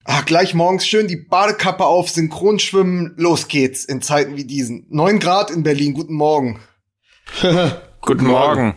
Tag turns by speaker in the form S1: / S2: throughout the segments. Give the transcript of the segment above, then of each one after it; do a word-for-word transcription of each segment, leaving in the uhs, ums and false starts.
S1: Ah, gleich morgens schön die Badekappe auf, Synchronschwimmen, los geht's in Zeiten wie diesen. Neun Grad in Berlin, guten Morgen.
S2: Guten Morgen.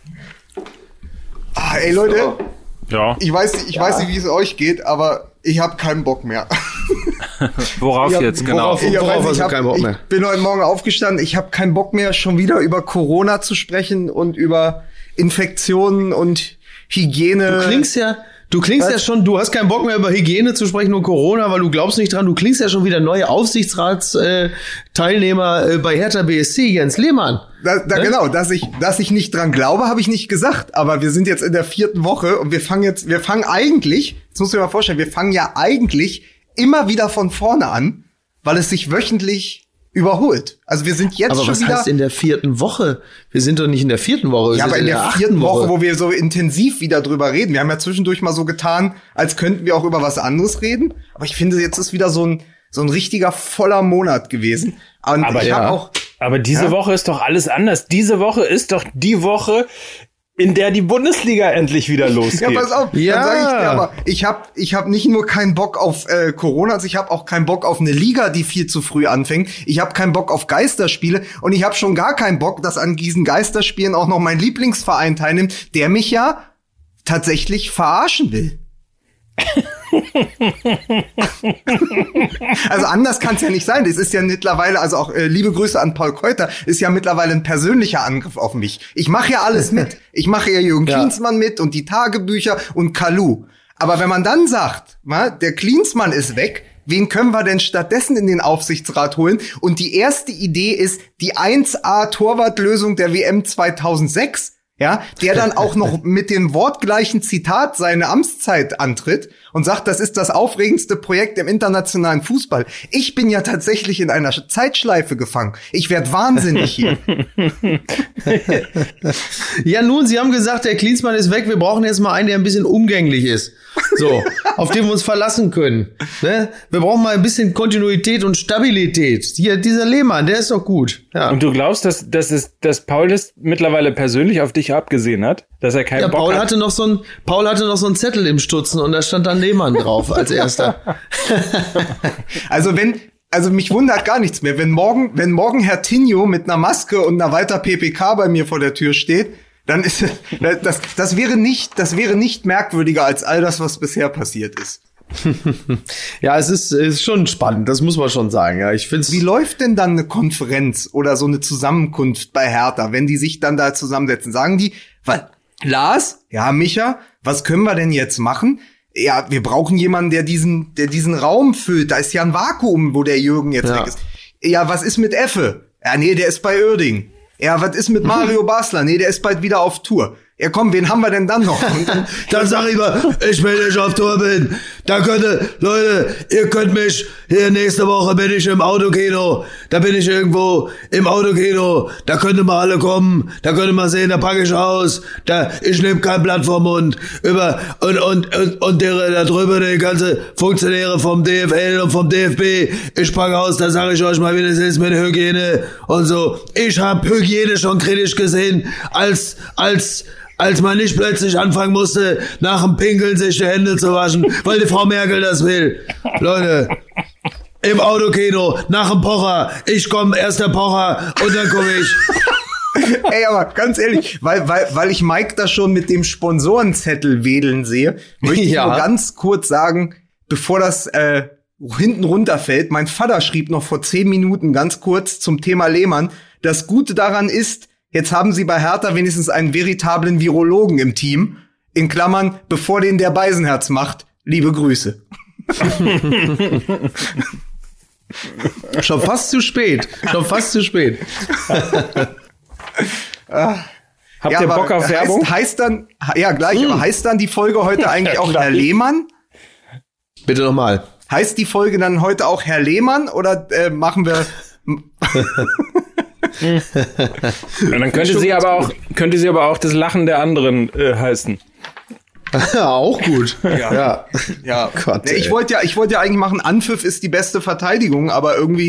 S1: Ah, ey Leute,
S2: so. ja.
S1: ich weiß nicht, ich ja. weiß nicht, wie es euch geht, aber ich habe keinen Bock mehr.
S2: Worauf
S1: hab,
S2: jetzt genau?
S1: Worauf, ich, worauf ich, hab, keinen Bock mehr? Ich bin heute Morgen aufgestanden, ich habe keinen Bock mehr, schon wieder über Corona zu sprechen und über Infektionen und Hygiene.
S3: Du klingst ja... Du klingst Was? ja schon, du hast keinen Bock mehr über Hygiene zu sprechen und Corona, weil du glaubst nicht dran. Du klingst ja schon wieder neue Aufsichtsratsteilnehmer äh, bei Hertha B S C, Jens Lehmann.
S1: Da, da, ne? Genau, dass ich, dass ich nicht dran glaube, habe ich nicht gesagt. Aber wir sind jetzt in der vierten Woche und wir fangen jetzt, wir fangen eigentlich, jetzt musst du dir mal vorstellen, wir fangen ja eigentlich immer wieder von vorne an, weil es sich wöchentlich überholt. Also wir sind jetzt
S3: aber
S1: schon
S3: was
S1: wieder.
S3: Heißt in der vierten Woche? Wir sind doch nicht in der vierten Woche. Wir
S1: ja, aber in der, der vierten Woche, Woche, wo wir so intensiv wieder drüber reden. Wir haben ja zwischendurch mal so getan, als könnten wir auch über was anderes reden. Aber ich finde, jetzt ist wieder so ein so ein richtiger voller Monat gewesen. Und
S2: aber
S1: ich
S2: ja.
S1: hab auch.
S2: Aber diese
S1: ja?
S2: Woche ist doch alles anders. Diese Woche ist doch die Woche, in der die Bundesliga endlich wieder losgeht.
S1: Ja, pass auf,
S3: ja.
S1: dann sag ich dir aber, ich hab, ich hab nicht nur keinen Bock auf äh, Corona, also ich hab auch keinen Bock auf eine Liga, die viel zu früh anfängt. Ich hab keinen Bock auf Geisterspiele und ich hab schon gar keinen Bock, dass an diesen Geisterspielen auch noch mein Lieblingsverein teilnimmt, der mich ja tatsächlich verarschen will. Also anders kann es ja nicht sein. Das ist ja mittlerweile, also auch äh, liebe Grüße an Paul Keuter, ist ja mittlerweile ein persönlicher Angriff auf mich. Ich mache ja alles mit. Ich mache ja Jürgen ja. Klinsmann mit und die Tagebücher und Kalu. Aber wenn man dann sagt, na, der Klinsmann ist weg, wen können wir denn stattdessen in den Aufsichtsrat holen? Und die erste Idee ist die eins A Torwartlösung der W M zweitausendsechs. Ja, der dann auch noch mit dem wortgleichen Zitat seine Amtszeit antritt und sagt, das ist das aufregendste Projekt im internationalen Fußball. Ich bin ja tatsächlich in einer Zeitschleife gefangen. Ich werd wahnsinnig hier.
S3: Ja, nun, Sie haben gesagt, der Klinsmann ist weg. Wir brauchen jetzt mal einen, der ein bisschen umgänglich ist. So, auf den wir uns verlassen können. Ne? Wir brauchen mal ein bisschen Kontinuität und Stabilität. Hier, dieser Lehmann, der ist doch gut. Ja.
S2: Und du glaubst, dass, dass, es, dass Paul das mittlerweile persönlich auf dich abgesehen hat? Dass er keinen
S3: ja,
S2: Bock
S3: Paul
S2: hat?
S3: hatte noch so ein, Paul hatte noch so einen Zettel im Stutzen und da stand dann Lehmann drauf als erster.
S1: Also wenn, also mich wundert gar nichts mehr. Wenn morgen, wenn morgen Herr Tinio mit einer Maske und einer weiter P P K bei mir vor der Tür steht, dann ist das, das wäre nicht, das wäre nicht merkwürdiger als all das, was bisher passiert ist.
S3: Ja, es ist, ist schon spannend, das muss man schon sagen. Ja, ich find's.
S1: Wie läuft denn dann eine Konferenz oder so eine Zusammenkunft bei Hertha, wenn die sich dann da zusammensetzen? Sagen die, was, Lars, ja, Micha, was können wir denn jetzt machen? Ja, wir brauchen jemanden, der diesen, der diesen Raum füllt. Da ist ja ein Vakuum, wo der Jürgen jetzt ja. weg ist. Ja, was ist mit Effe? Ja, nee, der ist bei Uerdingen. Ja, was ist mit Mario Basler? Nee, der ist bald wieder auf Tour. Ja, komm, wen haben wir denn dann noch? Und dann,
S3: dann sag ich mal, ich, wenn ich auf Tour bin, da könnte, Leute, ihr könnt mich, hier nächste Woche bin ich im Autokino, da bin ich irgendwo im Autokino, da könnt ihr mal alle kommen, da könnt ihr mal sehen, da packe ich aus, da, ich nehme kein Blatt vom Mund, über, und, und, und, und der, da drüber die ganze Funktionäre vom D F L und vom D F B, ich packe aus, da sage ich euch mal, wie das ist mit Hygiene und so. Ich habe Hygiene schon kritisch gesehen, als, als, als man nicht plötzlich anfangen musste, nach dem Pinkeln sich die Hände zu waschen, weil die Frau Merkel das will. Leute, im Autokino, nach dem Pocher, ich komme, erst der Pocher und dann komme ich.
S1: Ey, aber ganz ehrlich, weil, weil, weil ich Mike da schon mit dem Sponsorenzettel wedeln sehe, möchte ich ja. nur ganz kurz sagen, bevor das äh, hinten runterfällt, mein Vater schrieb noch vor zehn Minuten ganz kurz zum Thema Lehmann, das Gute daran ist, jetzt haben sie bei Hertha wenigstens einen veritablen Virologen im Team. In Klammern, bevor den der Beisenherz macht. Liebe Grüße.
S3: Schon fast zu spät. Schon fast zu spät.
S1: Habt
S2: ja, ihr Bock auf Werbung?
S1: Heißt, heißt dann, ja gleich, hm. aber heißt dann die Folge heute eigentlich auch Herr Lehmann?
S3: Bitte nochmal.
S1: Heißt die Folge dann heute auch Herr Lehmann oder äh, machen wir...
S2: Und dann könnte sie aber auch, könnte sie aber auch das Lachen der anderen äh, heißen.
S3: Ja, auch gut.
S1: Ja, ja. ja. Gott, nee, ich wollte ja, ich wollte ja eigentlich machen, Anpfiff ist die beste Verteidigung, aber irgendwie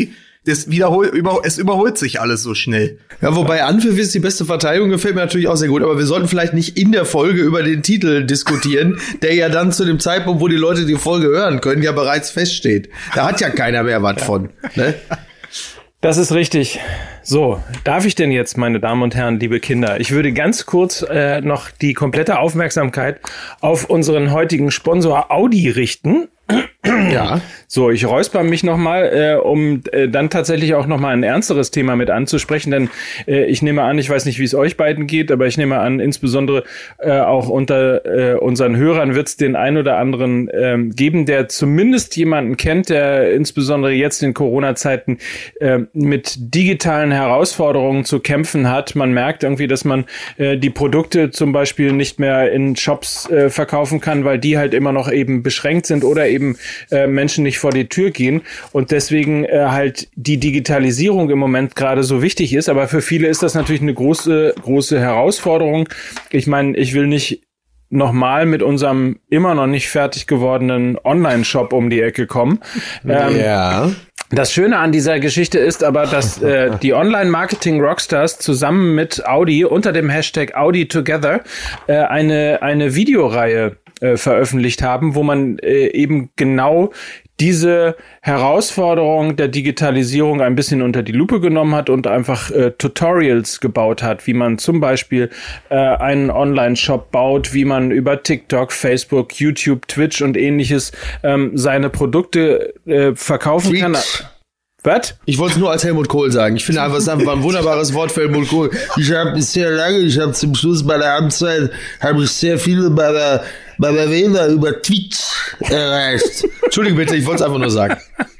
S1: das wiederholt, über, es überholt sich alles so schnell.
S3: Ja, wobei Anpfiff ist die beste Verteidigung, gefällt mir natürlich auch sehr gut. Aber wir sollten vielleicht nicht in der Folge über den Titel diskutieren, der ja dann zu dem Zeitpunkt, wo die Leute die Folge hören können, ja bereits feststeht. Da hat ja keiner mehr was von. Ne?
S2: Das ist richtig. So, darf ich denn jetzt, meine Damen und Herren, liebe Kinder, ich würde ganz kurz äh, noch die komplette Aufmerksamkeit auf unseren heutigen Sponsor Audi richten. Ja. So, ich räusper mich nochmal, äh, um äh, dann tatsächlich auch nochmal ein ernsteres Thema mit anzusprechen, denn äh, ich nehme an, ich weiß nicht, wie es euch beiden geht, aber ich nehme an, insbesondere äh, auch unter äh, unseren Hörern wird es den ein oder anderen äh, geben, der zumindest jemanden kennt, der insbesondere jetzt in Corona-Zeiten äh, mit digitalen Herausforderungen zu kämpfen hat. Man merkt irgendwie, dass man äh, die Produkte zum Beispiel nicht mehr in Shops äh, verkaufen kann, weil die halt immer noch eben beschränkt sind oder eben äh, Menschen nicht vor die Tür gehen und deswegen äh, halt die Digitalisierung im Moment gerade so wichtig ist. Aber für viele ist das natürlich eine große, große Herausforderung. Ich meine, ich will nicht nochmal mit unserem immer noch nicht fertig gewordenen Online-Shop um die Ecke kommen. Ähm,
S3: ja.
S2: Das Schöne an dieser Geschichte ist aber, dass äh, die Online-Marketing-Rockstars zusammen mit Audi unter dem Hashtag Audi Together äh, eine eine Videoreihe äh, veröffentlicht haben, wo man äh, eben genau diese Herausforderung der Digitalisierung ein bisschen unter die Lupe genommen hat und einfach äh, Tutorials gebaut hat, wie man zum Beispiel äh, einen Online-Shop baut, wie man über TikTok, Facebook, YouTube, Twitch und ähnliches ähm, seine Produkte äh, verkaufen
S3: Tweets.
S2: kann. Was?
S3: Ich wollte es nur als Helmut Kohl sagen. Ich finde einfach, es ist einfach ein wunderbares Wort für Helmut Kohl. Ich habe sehr lange, ich habe zum Schluss bei der Amtszeit, habe ich sehr viele bei der, bei der Wähler über Tweets erreicht. Entschuldigung bitte, ich wollte es einfach nur sagen.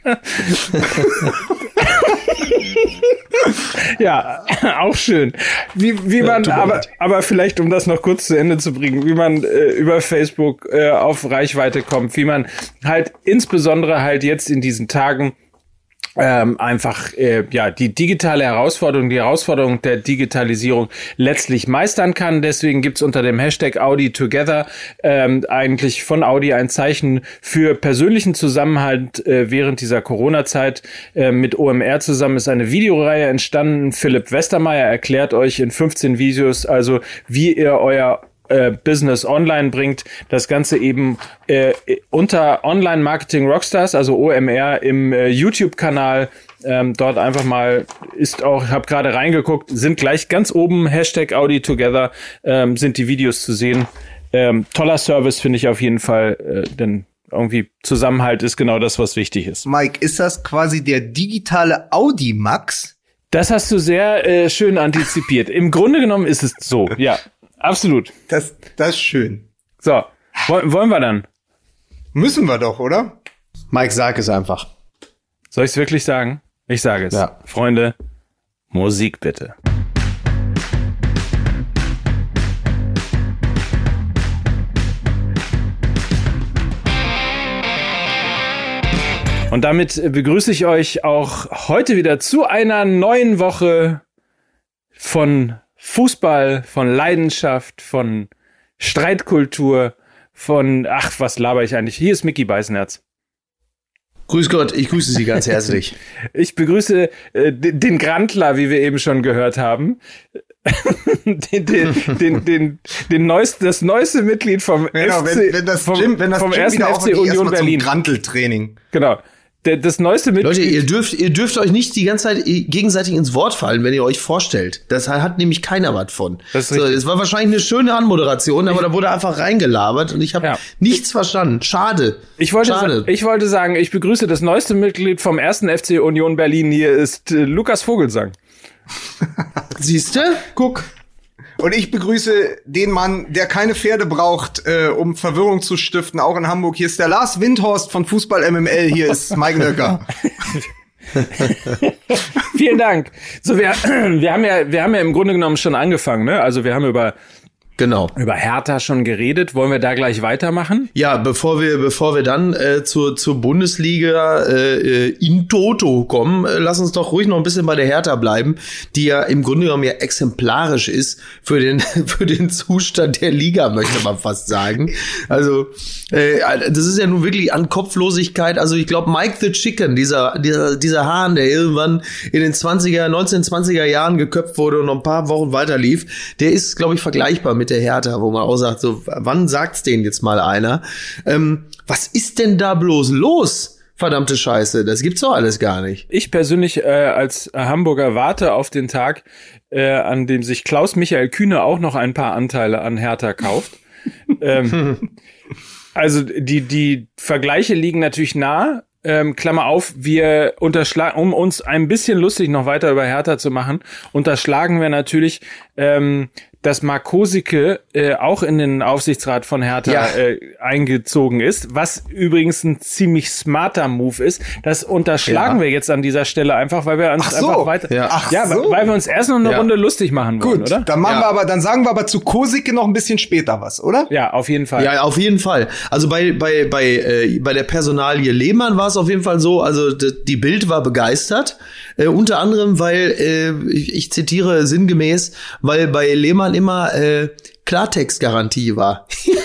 S2: Ja, auch schön. Wie, wie man,
S3: ja,
S2: aber, aber vielleicht, um das noch kurz zu Ende zu bringen, wie man äh, über Facebook äh, auf Reichweite kommt, wie man halt insbesondere halt jetzt in diesen Tagen Ähm, einfach äh, ja die digitale Herausforderung, die Herausforderung der Digitalisierung letztlich meistern kann. Deswegen gibt's unter dem Hashtag Audi Together ähm, eigentlich von Audi ein Zeichen für persönlichen Zusammenhalt äh, während dieser Corona-Zeit. Äh, mit O M R zusammen ist eine Videoreihe entstanden. Philipp Westermeier erklärt euch in fünfzehn Videos also, wie ihr euer Äh, Business online bringt, das Ganze eben äh, unter Online Marketing Rockstars, also O M R im äh, YouTube-Kanal, ähm, dort einfach mal ist auch, ich habe gerade reingeguckt, sind gleich ganz oben, Hashtag Audi Together, ähm, sind die Videos zu sehen. Ähm, toller Service finde ich auf jeden Fall, äh, denn irgendwie Zusammenhalt ist genau das, was wichtig ist.
S1: Mike, ist das quasi der digitale Audi Max?
S2: Das hast du sehr äh, schön antizipiert. Im Grunde genommen ist es so, ja. Absolut.
S1: Das, das ist schön.
S2: So, wollen wir dann?
S1: Müssen wir doch, oder?
S3: Mike, sag es einfach.
S2: Soll ich es wirklich sagen? Ich sage es.
S3: Ja.
S2: Freunde, Musik bitte. Und damit begrüße ich euch auch heute wieder zu einer neuen Woche von Fußball, von Leidenschaft, von Streitkultur, von, ach, was laber ich eigentlich? Hier ist Micky Beißenherz.
S3: Grüß Gott, ich grüße Sie ganz herzlich.
S2: Ich begrüße äh, den Grantler, wie wir eben schon gehört haben. den, den, den, den, den neuesten, das neueste Mitglied vom
S1: genau,
S2: F C,
S1: wenn, wenn das
S2: vom,
S1: Gym, wenn das
S2: vom
S1: Gym
S2: ersten
S1: wieder
S2: F C Union Berlin.
S1: Granteltraining.
S2: Genau. Das neueste Mitglied.
S3: Leute, ihr dürft, ihr dürft euch nicht die ganze Zeit gegenseitig ins Wort fallen, wenn ihr euch vorstellt. Das hat nämlich keiner was von.
S2: Das ist
S3: so,
S2: richtig.
S3: es war wahrscheinlich eine schöne Anmoderation, aber da wurde einfach reingelabert und ich habe
S2: Ja.
S3: nichts verstanden. Schade.
S2: Ich wollte,
S3: Schade.
S2: sa- ich wollte sagen, ich begrüße das neueste Mitglied vom ersten F C Union Berlin. Hier ist äh, Lukas Vogelsang.
S3: Siehste? Guck.
S1: Und ich begrüße den Mann, der keine Pferde braucht, äh, um Verwirrung zu stiften, auch in Hamburg. Hier ist der Lars Windhorst von Fußball M M L. Hier ist Mike Nöcker.
S2: Vielen Dank. So, wir, wir haben ja, wir haben ja im Grunde genommen schon angefangen, ne? Also wir haben über
S3: Genau.
S2: Über Hertha schon geredet. Wollen wir da gleich weitermachen?
S3: Ja, bevor wir bevor wir dann äh, zur zur Bundesliga äh, in Toto kommen, äh, lass uns doch ruhig noch ein bisschen bei der Hertha bleiben, die ja im Grunde genommen ja exemplarisch ist für den für den Zustand der Liga, möchte man fast sagen. Also äh, das ist ja nun wirklich an Kopflosigkeit. Also ich glaube, Mike the Chicken, dieser dieser dieser Hahn, der irgendwann in den zwanziger, neunzehnhundertzwanziger Jahren geköpft wurde und noch ein paar Wochen weiter lief, der ist, glaube ich, vergleichbar mit der Hertha, wo man auch sagt, so, wann sagt's denen jetzt mal einer? Ähm, was ist denn da bloß los? Verdammte Scheiße, das gibt's doch alles gar nicht.
S2: Ich persönlich äh, als Hamburger warte auf den Tag, äh, an dem sich Klaus-Michael Kühne auch noch ein paar Anteile an Hertha kauft. ähm, also die, die Vergleiche liegen natürlich nah. Ähm, Klammer auf, wir unterschlagen, um uns ein bisschen lustig noch weiter über Hertha zu machen, unterschlagen wir natürlich, ähm, dass Marc Kosicke äh, auch in den Aufsichtsrat von Hertha
S3: ja.
S2: äh, eingezogen ist, was übrigens ein ziemlich smarter Move ist. Das unterschlagen
S3: ja.
S2: wir jetzt an dieser Stelle einfach, weil wir uns
S1: Ach so.
S2: einfach weiter,
S3: ja,
S1: Ach
S2: ja
S1: so.
S2: weil wir uns erst noch eine
S3: ja.
S2: Runde lustig machen wollen,
S1: Gut,
S2: oder?
S1: dann machen
S3: Ja.
S1: wir aber, dann sagen wir aber zu Kosicke noch ein bisschen später was, oder?
S2: Ja, auf jeden Fall.
S3: Ja, auf jeden Fall. Also bei bei bei äh, bei der Personalie Lehmann war es auf jeden Fall so, also d- die Bild war begeistert, äh, unter anderem, weil äh, ich, ich zitiere sinngemäß, weil bei Lehmann immer äh, Klartextgarantie war.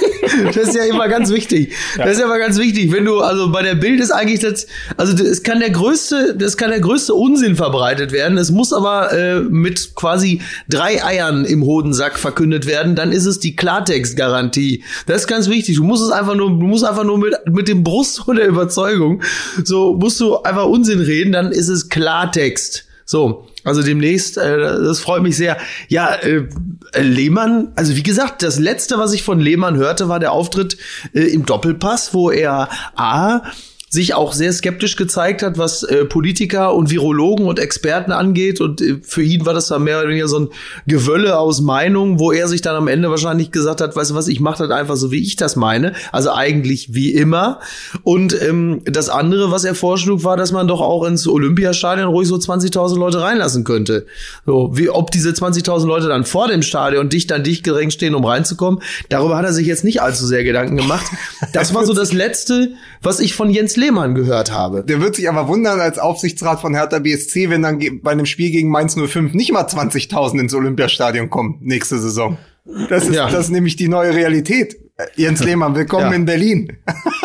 S3: Das ist ja immer ganz wichtig. Ja. Das ist ja immer ganz wichtig. Wenn du, also bei der Bild ist eigentlich das, also es kann der größte, das kann der größte Unsinn verbreitet werden. Es muss aber äh, mit quasi drei Eiern im Hodensack verkündet werden. Dann ist es die Klartextgarantie. Das ist ganz wichtig. Du musst es einfach nur, du musst einfach nur mit, mit dem Brust und der Überzeugung, so musst du einfach Unsinn reden, dann ist es Klartext. So. Also demnächst, äh, das freut mich sehr. Ja, äh, Lehmann, also wie gesagt, das Letzte, was ich von Lehmann hörte, war der Auftritt äh, im Doppelpass, wo er A, sich auch sehr skeptisch gezeigt hat, was äh, Politiker und Virologen und Experten angeht. Und äh, für ihn war das dann mehr oder weniger so ein Gewölle aus Meinungen, wo er sich dann am Ende wahrscheinlich gesagt hat, weißt du was, ich mache das einfach so, wie ich das meine. Also eigentlich wie immer. Und ähm, das andere, was er vorschlug, war, dass man doch auch ins Olympiastadion ruhig so zwanzigtausend Leute reinlassen könnte. So, wie ob diese zwanzigtausend Leute dann vor dem Stadion dicht an dicht gedrängt stehen, um reinzukommen. Darüber hat er sich jetzt nicht allzu sehr Gedanken gemacht. Das war so das Letzte, was ich von Jens Lehmann gehört habe.
S1: Der wird sich aber wundern als Aufsichtsrat von Hertha B S C, wenn dann ge- bei einem Spiel gegen Mainz null fünf nicht mal zwanzigtausend ins Olympiastadion kommen nächste Saison. Das ist,
S3: Ja.
S1: das ist nämlich die neue Realität. Jens Lehmann, willkommen
S3: Ja.
S1: in Berlin.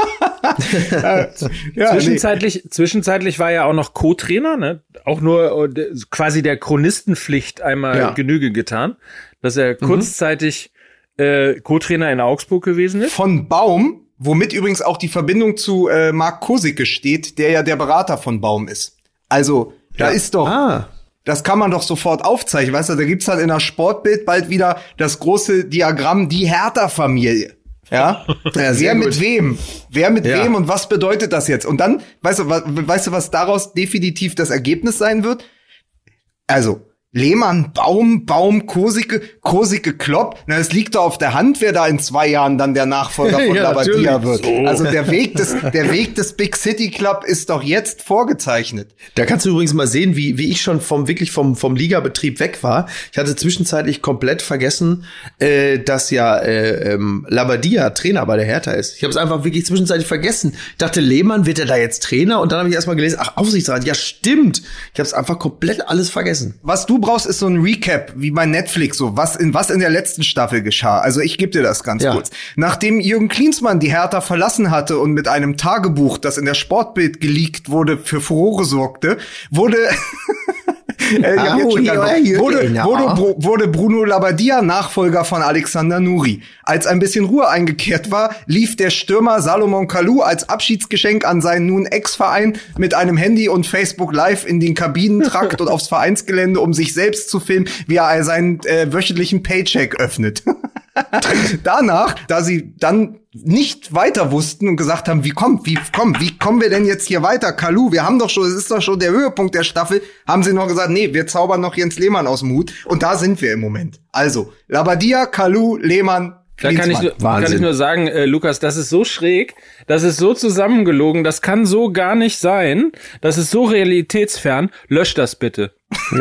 S1: ja,
S2: Zwischenzeitlich, zwischenzeitlich war er auch noch Co-Trainer, ne? Auch nur äh, quasi der Chronistenpflicht einmal
S3: Ja.
S2: Genüge getan, dass er kurzzeitig äh, Co-Trainer in Augsburg gewesen ist.
S1: Von Baum, womit übrigens auch die Verbindung zu äh, Marc Kosicke steht, der ja der Berater von Baum ist. Also, da
S3: Ja.
S1: ist doch,
S3: Ah.
S1: das kann man doch sofort aufzeichnen, weißt du, da gibt's halt in der Sportbild bald wieder das große Diagramm, die Hertha-Familie. Ja,
S3: Ja, sehr
S1: wer mit
S3: gut.
S1: wem? Wer mit
S3: Ja.
S1: wem und was bedeutet das jetzt? Und dann, weißt du, was, weißt du, was daraus definitiv das Ergebnis sein wird? Also, Lehmann, Baum, Baum, Kosicke, Kosicke, Klopp. Na, es liegt doch auf der Hand, wer da in zwei Jahren dann der Nachfolger von
S3: Ja,
S1: Labadia
S3: natürlich.
S1: wird.
S3: So.
S1: Also der Weg des, der Weg des Big City Club ist doch jetzt vorgezeichnet.
S3: Da kannst du übrigens mal sehen, wie wie ich schon vom wirklich vom vom Ligabetrieb weg war. Ich hatte zwischenzeitlich komplett vergessen, äh, dass ja äh, ähm, Labadia Trainer bei der Hertha ist. Ich habe es einfach wirklich zwischenzeitlich vergessen. Ich dachte, Lehmann wird er da jetzt Trainer? Und dann habe ich erstmal gelesen, ach, Aufsichtsrat, ja stimmt. Ich habe es einfach komplett alles vergessen.
S1: Was du brauchst, ist so ein Recap, wie bei Netflix, so was in was in der letzten Staffel geschah. Also ich gebe dir das ganz
S3: Ja.
S1: kurz. Nachdem Jürgen Klinsmann die Hertha verlassen hatte und mit einem Tagebuch, das in der Sportbild geleakt wurde, für Furore sorgte, wurde Äh, ich hab jetzt schon
S3: Ah,
S1: keinen
S3: ja,
S1: Bock. wurde,
S3: ja.
S1: wurde, Bru- wurde Bruno Labbadia Nachfolger von Alexander Nuri. Als ein bisschen Ruhe eingekehrt war, lief der Stürmer Salomon Kalou als Abschiedsgeschenk an seinen nun Ex-Verein mit einem Handy und Facebook Live in den Kabinentrakt und aufs Vereinsgelände, um sich selbst zu filmen, wie er seinen äh, wöchentlichen Paycheck öffnet. Danach, da sie dann nicht weiter wussten und gesagt haben, wie kommt, wie komm, wie kommen wir denn jetzt hier weiter, Kalou? Wir haben doch schon, es ist doch schon der Höhepunkt der Staffel, haben sie noch gesagt, nee, wir zaubern noch Jens Lehmann aus dem Hut und da sind wir im Moment. Also, Labbadia, Kalou, Lehmann,
S2: Da kann ich, nur, kann ich nur sagen, äh, Lukas, das ist so schräg, das ist so zusammengelogen, das kann so gar nicht sein, das ist so realitätsfern, lösch das bitte.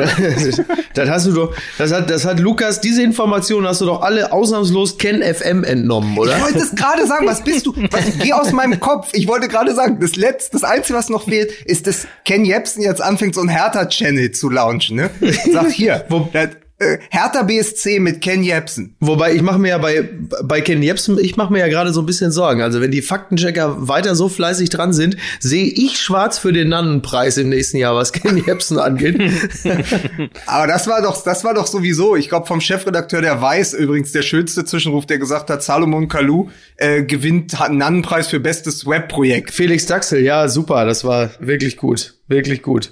S3: Das hast du doch, das hat, das hat Lukas, diese Informationen hast du doch alle ausnahmslos Ken F M entnommen, oder?
S1: Ich wollte es gerade sagen, was bist du? Was, geh aus meinem Kopf. Ich wollte gerade sagen, das letzte, das Einzige, was noch fehlt, ist, dass Ken Jebsen jetzt anfängt, so ein Hertha-Channel zu launchen, ne? Sag hier, wo, das, Äh, Hertha B S C mit Ken Jebsen.
S3: Wobei, ich mache mir ja bei bei Ken Jebsen, ich mache mir ja gerade so ein bisschen Sorgen. Also wenn die Faktenchecker weiter so fleißig dran sind, sehe ich schwarz für den Nannenpreis im nächsten Jahr, was Ken Jebsen angeht.
S1: Aber das war doch, das war doch sowieso, ich glaube vom Chefredakteur der Weiß, übrigens der schönste Zwischenruf, der gesagt hat, Salomon Kalou äh, gewinnt hat einen Nannenpreis für bestes Webprojekt.
S3: Felix Daxel, ja super, das war wirklich gut, wirklich gut.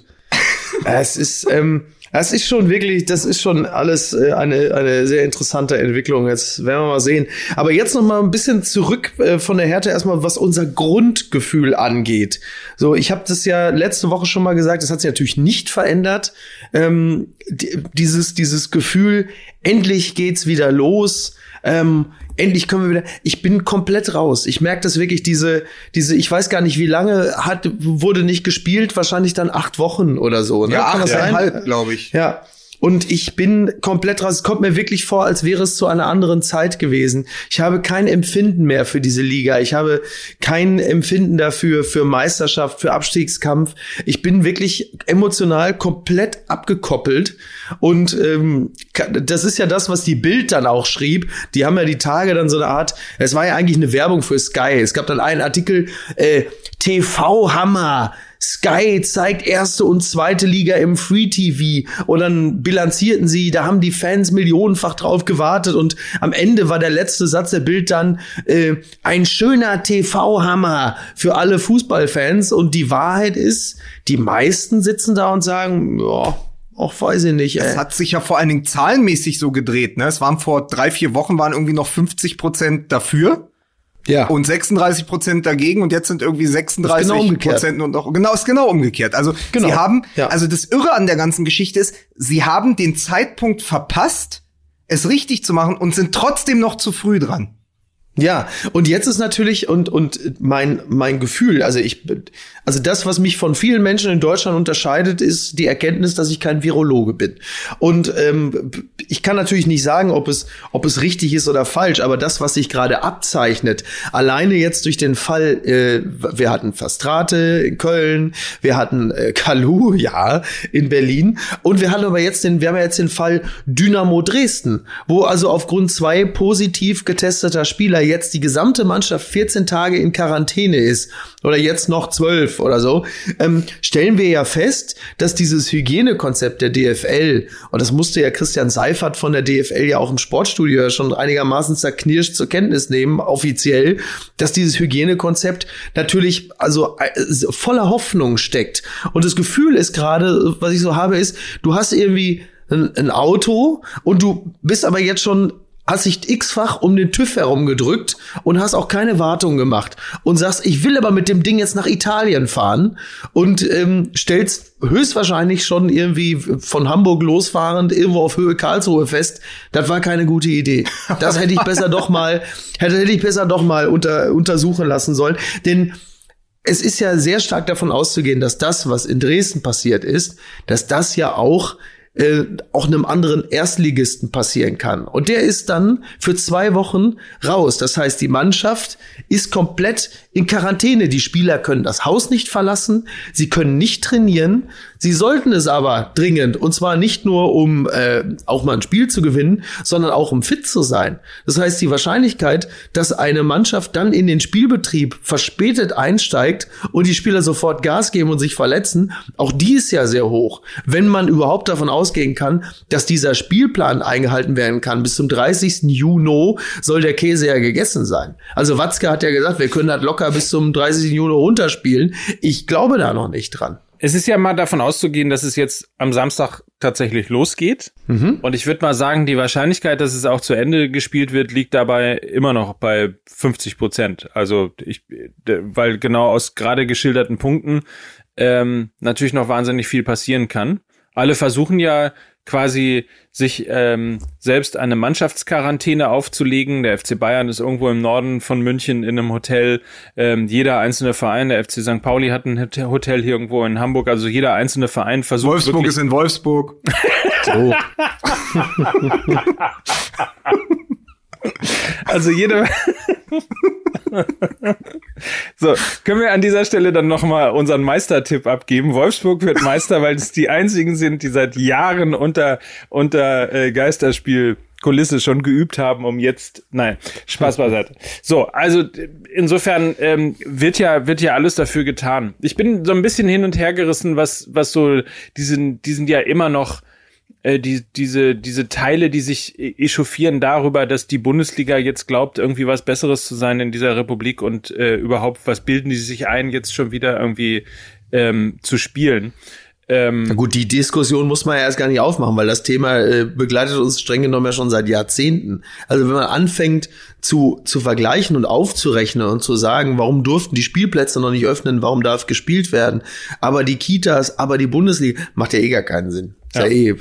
S3: Es ist ähm, Das ist schon wirklich, das ist schon alles äh, eine eine sehr interessante Entwicklung. Jetzt werden wir mal sehen. Aber jetzt noch mal ein bisschen zurück äh, von der Hertha erstmal, was unser Grundgefühl angeht. So, ich habe das ja letzte Woche schon mal gesagt, das hat sich natürlich nicht verändert. Ähm, die, dieses dieses Gefühl, endlich geht's wieder los. Ähm, endlich können wir wieder. Ich bin komplett raus. Ich merke das wirklich, diese, diese, ich weiß gar nicht, wie lange hat, wurde nicht gespielt, wahrscheinlich dann acht Wochen oder so. Ne?
S1: Ja,
S3: Kann das sein?
S1: Halb, glaube ich.
S3: Ja. Und ich bin komplett raus. Es kommt mir wirklich vor, als wäre es zu einer anderen Zeit gewesen. Ich habe kein Empfinden mehr für diese Liga. Ich habe kein Empfinden dafür, für Meisterschaft, für Abstiegskampf. Ich bin wirklich emotional komplett abgekoppelt. Und ähm, das ist ja das, was die Bild dann auch schrieb. Die haben ja die Tage dann so eine Art, es war ja eigentlich eine Werbung für Sky. Es gab dann einen Artikel, äh, T V-Hammer. Sky zeigt erste und zweite Liga im Free-T V und dann bilanzierten sie, da haben die Fans millionenfach drauf gewartet und am Ende war der letzte Satz der Bild dann äh, ein schöner T V-Hammer für alle Fußballfans und die Wahrheit ist, die meisten sitzen da und sagen, ja, auch weiß ich nicht.
S1: Es hat sich ja vor allen Dingen zahlenmäßig so gedreht, ne? Es waren vor drei, vier Wochen waren irgendwie noch fünfzig Prozent dafür. Ja. Und sechsunddreißig Prozent dagegen und jetzt sind irgendwie sechsunddreißig Prozent genau und noch, genau, ist genau umgekehrt. Also, genau. sie haben, ja. also das Irre an der ganzen Geschichte ist, sie haben den Zeitpunkt verpasst, es richtig zu machen und sind trotzdem noch zu früh dran.
S3: Ja, und jetzt ist natürlich, und, und mein, mein Gefühl, also ich, also das, was mich von vielen Menschen in Deutschland unterscheidet, ist die Erkenntnis, dass ich kein Virologe bin. Und ähm, ich kann natürlich nicht sagen, ob es, ob es richtig ist oder falsch, aber das, was sich gerade abzeichnet, alleine jetzt durch den Fall, äh, wir hatten Verstrate in Köln, wir hatten äh, Kalou, ja, in Berlin, und wir hatten aber jetzt den, wir haben ja jetzt den Fall Dynamo Dresden, wo also aufgrund zwei positiv getesteter Spieler jetzt die gesamte Mannschaft vierzehn Tage in Quarantäne ist oder jetzt noch zwölf oder so, ähm, stellen wir ja fest, dass dieses Hygienekonzept der D F L, und das musste ja Christian Seifert von der D F L ja auch im Sportstudio schon einigermaßen zerknirscht zur Kenntnis nehmen, offiziell, dass dieses Hygienekonzept natürlich also äh, voller Hoffnung steckt. Und das Gefühl ist gerade, was ich so habe, ist, du hast irgendwie ein, ein Auto und du bist aber jetzt schon hast dich x-fach um den TÜV herumgedrückt und hast auch keine Wartung gemacht und sagst, ich will aber mit dem Ding jetzt nach Italien fahren und ähm, stellst höchstwahrscheinlich schon irgendwie von Hamburg losfahrend irgendwo auf Höhe Karlsruhe fest, das war keine gute Idee. Das hätte ich besser doch mal, hätte, hätte ich besser doch mal unter, untersuchen lassen sollen, denn es ist ja sehr stark davon auszugehen, dass das, was in Dresden passiert ist, dass das ja auch Äh, auch einem anderen Erstligisten passieren kann. Und der ist dann für zwei Wochen raus. Das heißt, die Mannschaft ist komplett in Quarantäne. Die Spieler können das Haus nicht verlassen, sie können nicht trainieren. Sie sollten es aber dringend, und zwar nicht nur, um äh, auch mal ein Spiel zu gewinnen, sondern auch um fit zu sein. Das heißt, die Wahrscheinlichkeit, dass eine Mannschaft dann in den Spielbetrieb verspätet einsteigt und die Spieler sofort Gas geben und sich verletzen, auch die ist ja sehr hoch. Wenn man überhaupt davon ausgehen kann, dass dieser Spielplan eingehalten werden kann, bis zum dreißigsten Juni soll der Käse ja gegessen sein. Also Watzke hat ja gesagt, wir können das locker bis zum dreißigsten Juni runterspielen. Ich glaube da noch nicht dran.
S2: Es ist ja mal davon auszugehen, dass es jetzt am Samstag tatsächlich losgeht. Mhm. Und ich würde mal sagen, die Wahrscheinlichkeit, dass es auch zu Ende gespielt wird, liegt dabei immer noch bei fünfzig Prozent. Also ich, weil genau aus gerade geschilderten Punkten ähm, natürlich noch wahnsinnig viel passieren kann. Alle versuchen ja quasi sich ähm, selbst eine Mannschaftsquarantäne aufzulegen. Der F C Bayern ist irgendwo im Norden von München in einem Hotel. Ähm, jeder einzelne Verein, der F C Sankt Pauli hat ein Hotel hier irgendwo in Hamburg. Also jeder einzelne Verein versucht
S1: Wolfsburg
S2: wirklich
S1: ist in Wolfsburg.
S3: So.
S2: Also jede So, können wir an dieser Stelle dann nochmal unseren Meistertipp abgeben. Wolfsburg wird Meister, weil es die einzigen sind, die seit Jahren unter, unter äh, Geisterspielkulisse schon geübt haben, um jetzt, nein, Spaß beiseite. So, also insofern ähm, wird ja, wird ja alles dafür getan. Ich bin so ein bisschen hin und her gerissen, was, was so, die sind, die sind ja immer noch Die, diese, diese Teile, die sich echauffieren darüber, dass die Bundesliga jetzt glaubt, irgendwie was Besseres zu sein in dieser Republik und äh, überhaupt, was bilden die sich ein, jetzt schon wieder irgendwie ähm, zu spielen. Ähm,
S3: Na gut, die Diskussion muss man ja erst gar nicht aufmachen, weil das Thema äh, begleitet uns streng genommen ja schon seit Jahrzehnten. Also wenn man anfängt zu zu vergleichen und aufzurechnen und zu sagen, warum durften die Spielplätze noch nicht öffnen, warum darf gespielt werden, aber die Kitas, aber die Bundesliga, macht ja eh gar keinen Sinn. Ist ja, ja eh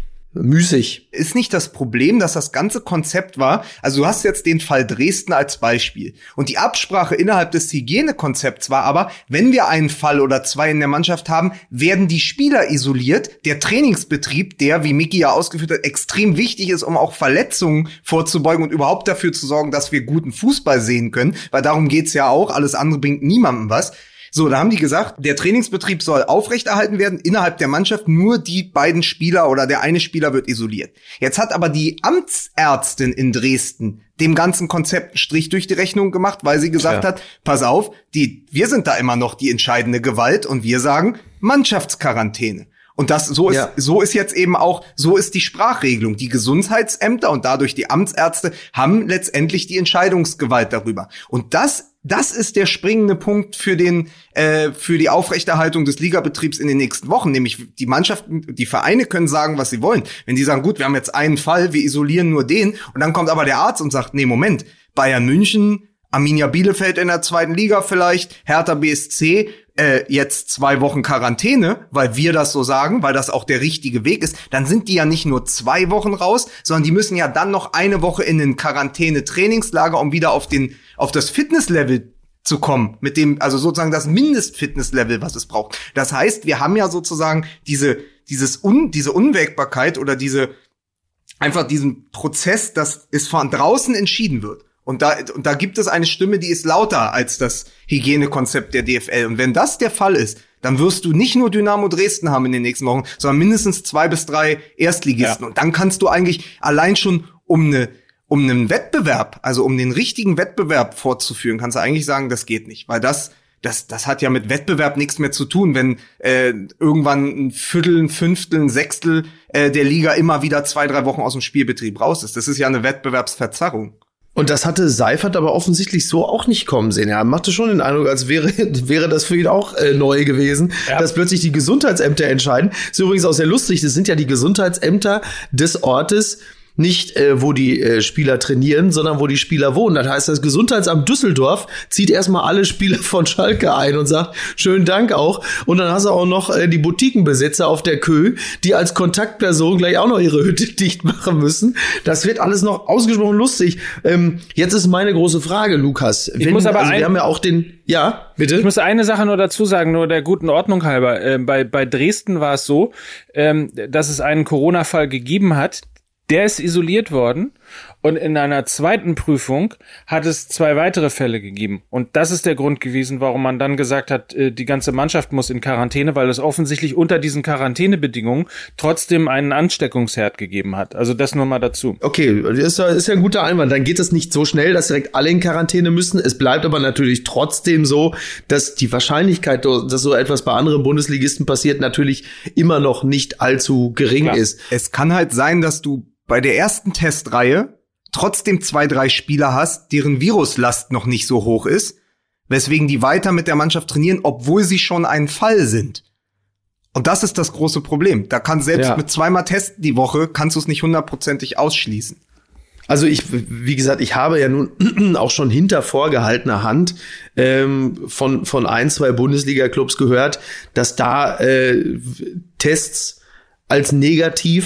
S3: müßig.
S1: Ist nicht das Problem, dass das ganze Konzept war, also du hast jetzt den Fall Dresden als Beispiel und die Absprache innerhalb des Hygienekonzepts war aber, wenn wir einen Fall oder zwei in der Mannschaft haben, werden die Spieler isoliert, der Trainingsbetrieb, der, wie Miki ja ausgeführt hat, extrem wichtig ist, um auch Verletzungen vorzubeugen und überhaupt dafür zu sorgen, dass wir guten Fußball sehen können, weil darum geht's ja auch, alles andere bringt niemandem was. So, da haben die gesagt, der Trainingsbetrieb soll aufrechterhalten werden, innerhalb der Mannschaft, nur die beiden Spieler oder der eine Spieler wird isoliert. Jetzt hat aber die Amtsärztin in Dresden dem ganzen Konzept einen Strich durch die Rechnung gemacht, weil sie gesagt ja. hat, pass auf, die, wir sind da immer noch die entscheidende Gewalt und wir sagen Mannschaftsquarantäne. Und das, so ist, ja. so ist jetzt eben auch, so ist die Sprachregelung. Die Gesundheitsämter und dadurch die Amtsärzte haben letztendlich die Entscheidungsgewalt darüber. Und das Das ist der springende Punkt für den äh, für die Aufrechterhaltung des Ligabetriebs in den nächsten Wochen. Nämlich die Mannschaften, die Vereine können sagen, was sie wollen. Wenn die sagen, gut, wir haben jetzt einen Fall, wir isolieren nur den. Und dann kommt aber der Arzt und sagt, nee, Moment, Bayern München, Arminia Bielefeld in der zweiten Liga vielleicht, Hertha B S C, äh, jetzt zwei Wochen Quarantäne, weil wir das so sagen, weil das auch der richtige Weg ist, dann sind die ja nicht nur zwei Wochen raus, sondern die müssen ja dann noch eine Woche in den Quarantäne-Trainingslager, um wieder auf den auf das Fitnesslevel zu kommen, mit dem, also sozusagen das Mindestfitnesslevel, was es braucht. Das heißt, wir haben ja sozusagen diese dieses Un, diese Unwägbarkeit oder diese einfach diesen Prozess, dass es von draußen entschieden wird. Und da, und da gibt es eine Stimme, die ist lauter als das Hygienekonzept der D F L. Und wenn das der Fall ist, dann wirst du nicht nur Dynamo Dresden haben in den nächsten Wochen, sondern mindestens zwei bis drei Erstligisten. Ja. Und dann kannst du eigentlich allein schon um eine, um einen Wettbewerb, also um den richtigen Wettbewerb fortzuführen, kannst du eigentlich sagen, das geht nicht. Weil das, das, das hat ja mit Wettbewerb nichts mehr zu tun, wenn äh, irgendwann ein Viertel, ein Fünftel, ein Sechstel äh, der Liga immer wieder zwei, drei Wochen aus dem Spielbetrieb raus ist. Das ist ja eine Wettbewerbsverzerrung.
S3: Und das hatte Seifert aber offensichtlich so auch nicht kommen sehen. Er machte schon den Eindruck, als wäre, wäre das für ihn auch äh, neu gewesen, ja. dass plötzlich die Gesundheitsämter entscheiden. Das ist übrigens auch sehr lustig. Das sind ja die Gesundheitsämter des Ortes, nicht, äh, wo die äh, Spieler trainieren, sondern wo die Spieler wohnen. Das heißt, das Gesundheitsamt Düsseldorf zieht erstmal alle Spieler von Schalke ein und sagt, schönen Dank auch. Und dann hast du auch noch äh, die Boutiquenbesitzer auf der Kö, die als Kontaktperson gleich auch noch ihre Hütte dicht machen müssen. Das wird alles noch ausgesprochen lustig. Ähm, jetzt ist meine große Frage, Lukas.
S2: Ich Wenn, muss aber
S3: also
S2: ein-
S3: wir haben ja auch den, ja, bitte.
S2: Ich muss eine Sache nur dazu sagen, nur der guten Ordnung halber. Äh, bei, bei Dresden war es so, ähm, dass es einen Corona-Fall gegeben hat. Der ist isoliert worden und in einer zweiten Prüfung hat es zwei weitere Fälle gegeben. Und das ist der Grund gewesen, warum man dann gesagt hat, die ganze Mannschaft muss in Quarantäne, weil es offensichtlich unter diesen Quarantänebedingungen trotzdem einen Ansteckungsherd gegeben hat. Also das nur mal dazu.
S3: Okay, das ist ja ein guter Einwand. Dann geht es nicht so schnell, dass direkt alle in Quarantäne müssen. Es bleibt aber natürlich trotzdem so, dass die Wahrscheinlichkeit, dass so etwas bei anderen Bundesligisten passiert, natürlich immer noch nicht allzu gering
S2: Klar.
S3: ist.
S1: Es kann halt sein, dass du bei der ersten Testreihe trotzdem zwei, drei Spieler hast, deren Viruslast noch nicht so hoch ist, weswegen die weiter mit der Mannschaft trainieren, obwohl sie schon ein Fall sind. Und das ist das große Problem. Da kann selbst ja. mit zweimal Testen die Woche, kannst du es nicht hundertprozentig ausschließen.
S3: Also ich, wie gesagt, ich habe ja nun auch schon hinter vorgehaltener Hand ähm, von von ein, zwei Bundesliga-Clubs gehört, dass da äh, Tests als negativ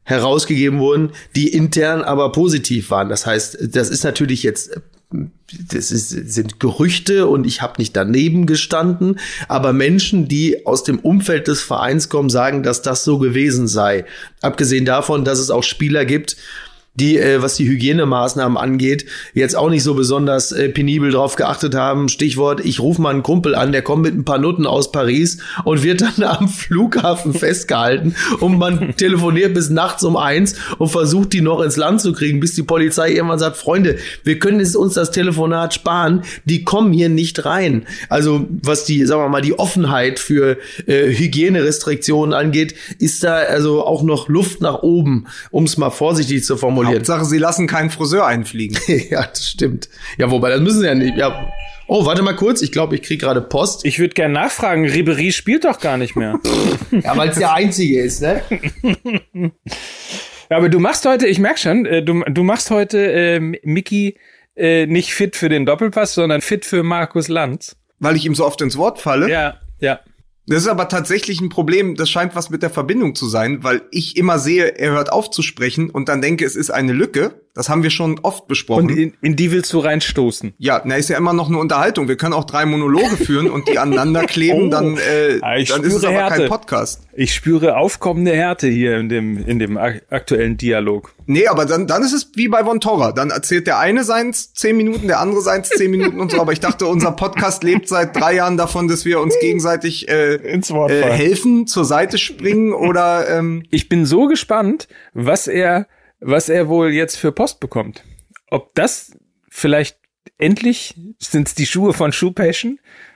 S3: herausgegeben wurden, die intern aber positiv waren. Das heißt, das ist natürlich jetzt, das ist, sind Gerüchte und ich habe nicht daneben gestanden, aber Menschen, die aus dem Umfeld des Vereins kommen, sagen, dass das so gewesen sei. Abgesehen davon, dass es auch Spieler gibt, die, äh, was die Hygienemaßnahmen angeht, jetzt auch nicht so besonders äh, penibel drauf geachtet haben. Stichwort, ich rufe mal einen Kumpel an, der kommt mit ein paar Nutten aus Paris und wird dann am Flughafen festgehalten und man telefoniert bis nachts um eins und versucht, die noch ins Land zu kriegen, bis die Polizei irgendwann sagt, Freunde, wir können uns das Telefonat sparen, die kommen hier nicht rein. Also was die, sagen wir mal, die Offenheit für äh, Hygienerestriktionen angeht, ist da also auch noch Luft nach oben, um es mal vorsichtig zu formulieren.
S1: Hauptsache, sie lassen keinen Friseur einfliegen.
S3: Ja, das stimmt. Ja, wobei, das müssen sie ja nicht. Ja. Oh, warte mal kurz. Ich glaube, ich kriege gerade Post.
S2: Ich würde gerne nachfragen. Ribéry spielt doch gar nicht mehr.
S3: Ja, weil es der Einzige ist, ne?
S2: Ja, aber du machst heute, ich merk schon, du, du machst heute äh, Micky äh, nicht fit für den Doppelpass, sondern fit für Markus Lanz.
S1: Weil ich ihm so oft ins Wort falle?
S2: Ja, ja.
S1: Das ist aber tatsächlich ein Problem, das scheint was mit der Verbindung zu sein, weil ich immer sehe, er hört auf zu sprechen und dann denke, es ist eine Lücke. Das haben wir schon oft besprochen.
S2: Und in, in die willst du reinstoßen?
S1: Ja, na, ist ja immer noch eine Unterhaltung. Wir können auch drei Monologe führen und die aneinander kleben, oh, dann, äh, dann ist es aber
S2: Härte.
S1: kein Podcast.
S2: Ich spüre aufkommende Härte hier in dem, in dem aktuellen Dialog.
S1: Nee, aber dann, dann ist es wie bei Von Torra. Dann erzählt der eine seins zehn Minuten, der andere seins zehn Minuten und so. Aber ich dachte, unser Podcast lebt seit drei Jahren davon, dass wir uns gegenseitig äh,
S2: ins Wort
S1: äh, helfen, zur Seite springen oder ähm
S2: Ich bin so gespannt, was er was er wohl jetzt für Post bekommt. Ob das vielleicht endlich, sind's die Schuhe von Shoe Passion?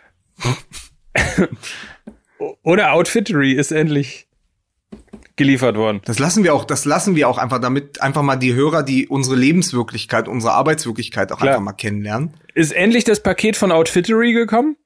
S2: Oder Outfittery ist endlich geliefert worden.
S1: Das lassen wir auch, das lassen wir auch einfach, damit einfach mal die Hörer, die unsere Lebenswirklichkeit, unsere Arbeitswirklichkeit auch
S2: Klar.
S1: einfach mal kennenlernen.
S2: Ist endlich das Paket von Outfittery gekommen?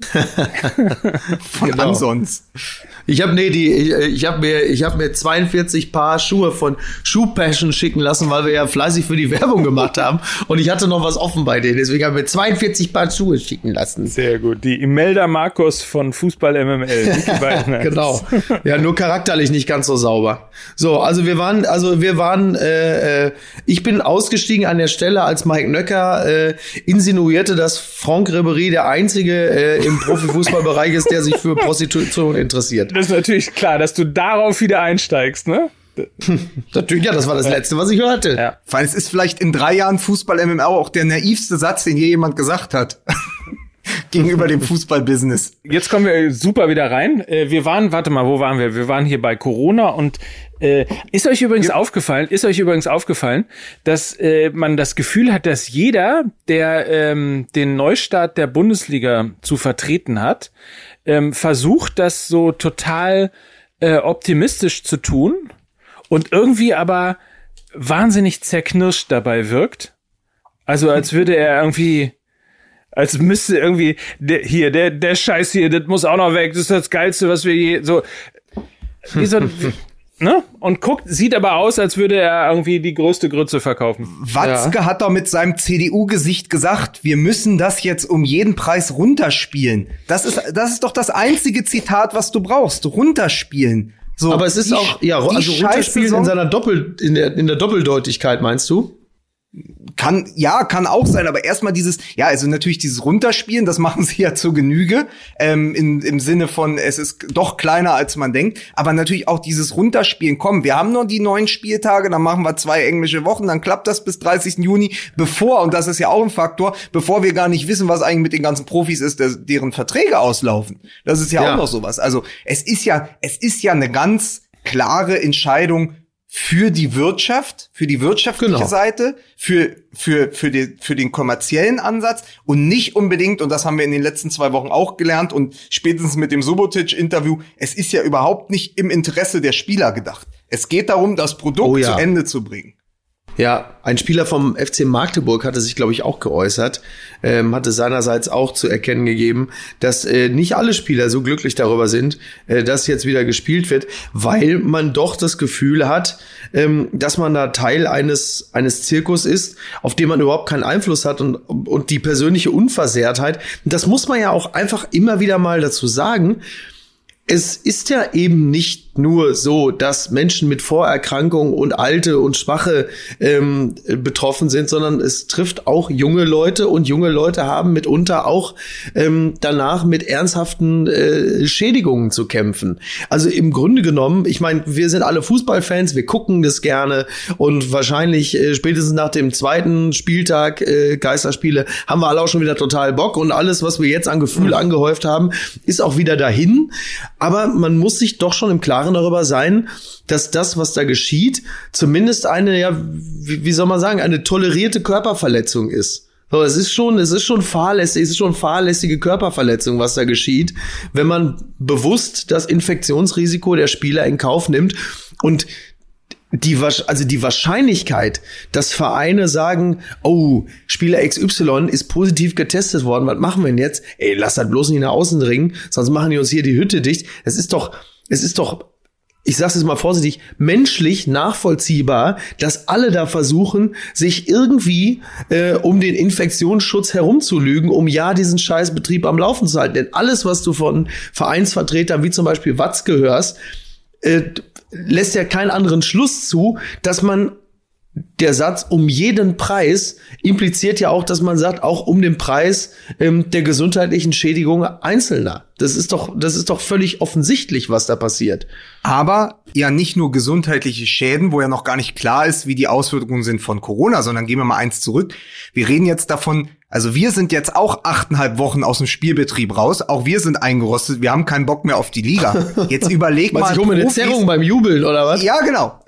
S1: Von
S3: genau.
S1: Ansons.
S3: Ich habe nee, die ich, ich habe mir ich habe mir zweiundvierzig Paar Schuhe von Shoe Passion schicken lassen, weil wir ja fleißig für die Werbung gemacht haben und ich hatte noch was offen bei denen, deswegen haben wir zweiundvierzig Paar Schuhe schicken lassen.
S2: Sehr gut, die Imelda Marcos von Fußball M M L. Die beiden
S3: genau. Ja, nur charakterlich nicht ganz so sauber. So, also wir waren also wir waren äh, ich bin ausgestiegen an der Stelle, als Mike Nöcker äh, insinuierte, dass Franck Ribéry der einzige äh, im Profifußballbereich ist, der sich für Prostitution interessiert.
S2: Das ist natürlich klar, dass du darauf wieder einsteigst, ne?
S3: Natürlich, ja, das war das Letzte, was ich hörte.
S2: Ja.
S1: Weil es ist vielleicht in drei Jahren Fußball-M M R auch der naivste Satz, den je jemand gesagt hat. Gegenüber dem Fußballbusiness.
S2: Jetzt kommen wir super wieder rein. Wir waren, warte mal, wo waren wir? Wir waren hier bei Corona und äh, ist euch übrigens ja. aufgefallen, ist euch übrigens aufgefallen, dass äh, man das Gefühl hat, dass jeder, der ähm, den Neustart der Bundesliga zu vertreten hat, ähm, versucht, das so total äh, optimistisch zu tun und irgendwie aber wahnsinnig zerknirscht dabei wirkt. Also als würde er irgendwie Als müsste irgendwie, der, hier, der, der Scheiß hier, das muss auch noch weg, das ist das Geilste, was wir je, so, wie so, ne? Und guckt, sieht aber aus, als würde er irgendwie die größte Grütze verkaufen.
S1: Watzke ja. hat doch mit seinem C D U-Gesicht gesagt, wir müssen das jetzt um jeden Preis runterspielen. Das ist, das ist doch das einzige Zitat, was du brauchst, runterspielen. So,
S3: aber es ist
S1: die,
S3: auch, ja, also runterspielen in seiner Doppel, in der, in der Doppeldeutigkeit, meinst du?
S1: Kann, ja, kann auch sein, aber erstmal dieses, ja, also natürlich dieses Runterspielen, das machen sie ja zur Genüge, ähm, in, im Sinne von, es ist doch kleiner, als man denkt, aber natürlich auch dieses Runterspielen, komm, wir haben nur die neun Spieltage, dann machen wir zwei englische Wochen, dann klappt das bis dreißigsten Juni, bevor, und das ist ja auch ein Faktor, bevor wir gar nicht wissen, was eigentlich mit den ganzen Profis ist, der, deren Verträge auslaufen. Das ist ja, ja auch noch sowas. Also, es ist ja, es ist ja eine ganz klare Entscheidung, für die Wirtschaft, für die wirtschaftliche genau. Seite, für für für die, für den kommerziellen Ansatz und nicht unbedingt, und das haben wir in den letzten zwei Wochen auch gelernt und spätestens mit dem Subotic-Interview, es ist ja überhaupt nicht im Interesse der Spieler gedacht. Es geht darum, das Produkt oh ja. zu Ende zu bringen.
S3: Ja, ein Spieler vom F C Magdeburg hatte sich, glaube ich, auch geäußert, ähm, hatte seinerseits auch zu erkennen gegeben, dass äh, nicht alle Spieler so glücklich darüber sind, äh, dass jetzt wieder gespielt wird, weil man doch das Gefühl hat, ähm, dass man da Teil eines eines Zirkus ist, auf den man überhaupt keinen Einfluss hat und und die persönliche Unversehrtheit. Das muss man ja auch einfach immer wieder mal dazu sagen. es ist ja eben nicht nur so, dass Menschen mit Vorerkrankungen und Alte und Schwache ähm, betroffen sind, sondern es trifft auch junge Leute und junge Leute haben mitunter auch ähm, danach mit ernsthaften äh, Schädigungen zu kämpfen. Also im Grunde genommen, ich meine, wir sind alle Fußballfans, wir gucken das gerne und wahrscheinlich äh, spätestens nach dem zweiten Spieltag äh, Geisterspiele haben wir alle auch schon wieder total Bock und alles, was wir jetzt an Gefühl angehäuft haben, ist auch wieder dahin. Aber man muss sich doch schon im Klaren darüber sein, dass das, was da geschieht, zumindest eine, ja, wie, wie soll man sagen, eine tolerierte Körperverletzung ist. So, es ist schon, es ist schon fahrlässig, es ist schon fahrlässige Körperverletzung, was da geschieht, wenn man bewusst das Infektionsrisiko der Spieler in Kauf nimmt und Die, also die Wahrscheinlichkeit, dass Vereine sagen, oh, Spieler X Y ist positiv getestet worden, was machen wir denn jetzt? Ey, lass das bloß nicht nach außen dringen, sonst machen die uns hier die Hütte dicht. Es ist doch, es ist doch, ich sag's jetzt mal vorsichtig, menschlich nachvollziehbar, dass alle da versuchen, sich irgendwie äh, um den Infektionsschutz herumzulügen, um ja diesen Scheißbetrieb am Laufen zu halten. Denn alles, was du von Vereinsvertretern wie zum Beispiel Watzke hörst, äh, lässt ja keinen anderen Schluss zu, dass man, der Satz um jeden Preis impliziert ja auch, dass man sagt, auch um den Preis ähm, der gesundheitlichen Schädigung Einzelner. Das ist doch, das ist doch völlig offensichtlich, was da passiert.
S1: Aber ja nicht nur gesundheitliche Schäden, wo ja noch gar nicht klar ist, wie die Auswirkungen sind von Corona, sondern gehen wir mal eins zurück. Wir reden jetzt davon, also wir sind jetzt auch achteinhalb Wochen aus dem Spielbetrieb raus. Auch wir sind eingerostet. Wir haben keinen Bock mehr auf die Liga. Jetzt überleg mal.
S3: Was, ich hole mir eine Zerrung beim Jubeln, oder was?
S1: Ja, genau.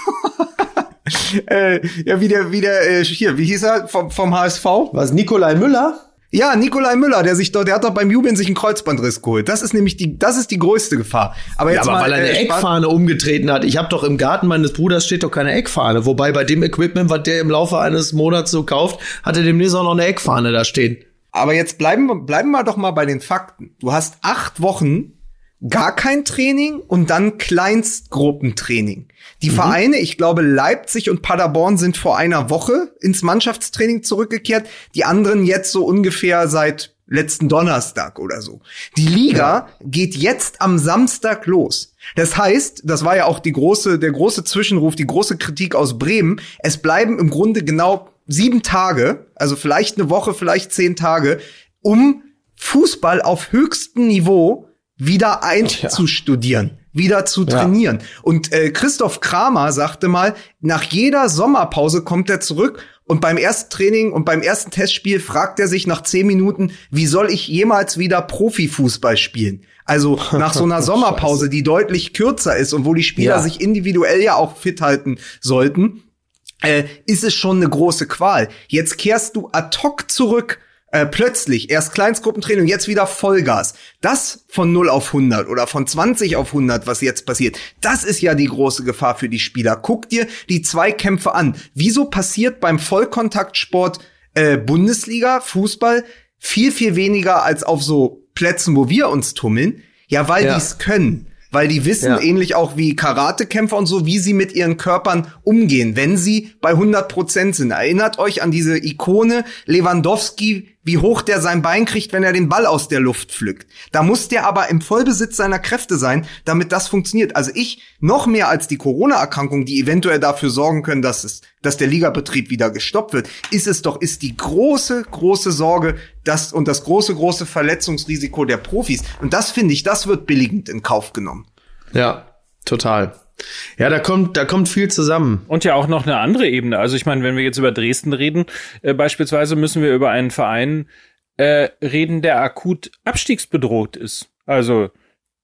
S1: äh, ja, wie der, wie der, äh, hier, wie hieß er vom, vom H S V?
S3: Was, Nikolai Müller?
S1: Ja, Nikolai Müller, der sich dort, der hat doch beim Jubeln sich einen Kreuzbandriss geholt. Das ist nämlich die, das ist die größte Gefahr. Aber jetzt
S3: ja, aber
S1: mal,
S3: weil er eine
S1: äh,
S3: Eckfahne umgetreten hat. Ich habe doch im Garten meines Bruders steht doch keine Eckfahne. Wobei bei dem Equipment, was der im Laufe eines Monats so kauft, hat er demnächst auch noch eine Eckfahne da stehen.
S1: Aber jetzt bleiben, bleiben wir doch mal bei den Fakten. Du hast acht Wochen gar kein Training und dann Kleinstgruppentraining. Die mhm. Vereine, ich glaube Leipzig und Paderborn sind vor einer Woche ins Mannschaftstraining zurückgekehrt. Die anderen jetzt so ungefähr seit letzten Donnerstag oder so. Die Liga ja. geht jetzt am Samstag los. Das heißt, das war ja auch die große, der große Zwischenruf, die große Kritik aus Bremen. Es bleiben im Grunde genau sieben Tage, also vielleicht eine Woche, vielleicht zehn Tage, um Fußball auf höchstem Niveau wieder einzustudieren, ja. wieder zu trainieren. Ja. Und äh, Christoph Kramer sagte mal, nach jeder Sommerpause kommt er zurück und beim ersten Training und beim ersten Testspiel fragt er sich nach zehn Minuten, wie soll ich jemals wieder Profifußball spielen? Also nach so einer Sommerpause, die deutlich kürzer ist und wo die Spieler ja. sich individuell ja auch fit halten sollten, äh, ist es schon eine große Qual. Jetzt kehrst du ad hoc zurück. Äh, plötzlich, erst Kleinstgruppentraining, jetzt wieder Vollgas. Das von null auf hundert oder von zwanzig auf hundert, was jetzt passiert, das ist ja die große Gefahr für die Spieler. Guck dir die Zweikämpfe an. Wieso passiert beim Vollkontaktsport äh, Bundesliga, Fußball, viel, viel weniger als auf so Plätzen, wo wir uns tummeln? Ja, weil ja. die es können. Weil die wissen, ja. ähnlich auch wie Karatekämpfer und so, wie sie mit ihren Körpern umgehen, wenn sie bei hundert Prozent sind. Erinnert euch an diese Ikone Lewandowski, wie hoch der sein Bein kriegt, wenn er den Ball aus der Luft pflückt. Da muss der aber im Vollbesitz seiner Kräfte sein, damit das funktioniert. Also ich, noch mehr als die Corona-Erkrankung, die eventuell dafür sorgen können, dass es, dass der Ligabetrieb wieder gestoppt wird, ist es doch, ist die große, große Sorge, das und das große, große Verletzungsrisiko der Profis. Und das finde ich, das wird billigend in Kauf genommen.
S3: Ja, total. Ja, da kommt, da kommt viel zusammen.
S2: Und ja auch noch eine andere Ebene. Also ich meine, wenn wir jetzt über Dresden reden, äh, beispielsweise müssen wir über einen Verein äh, reden, der akut abstiegsbedroht ist. Also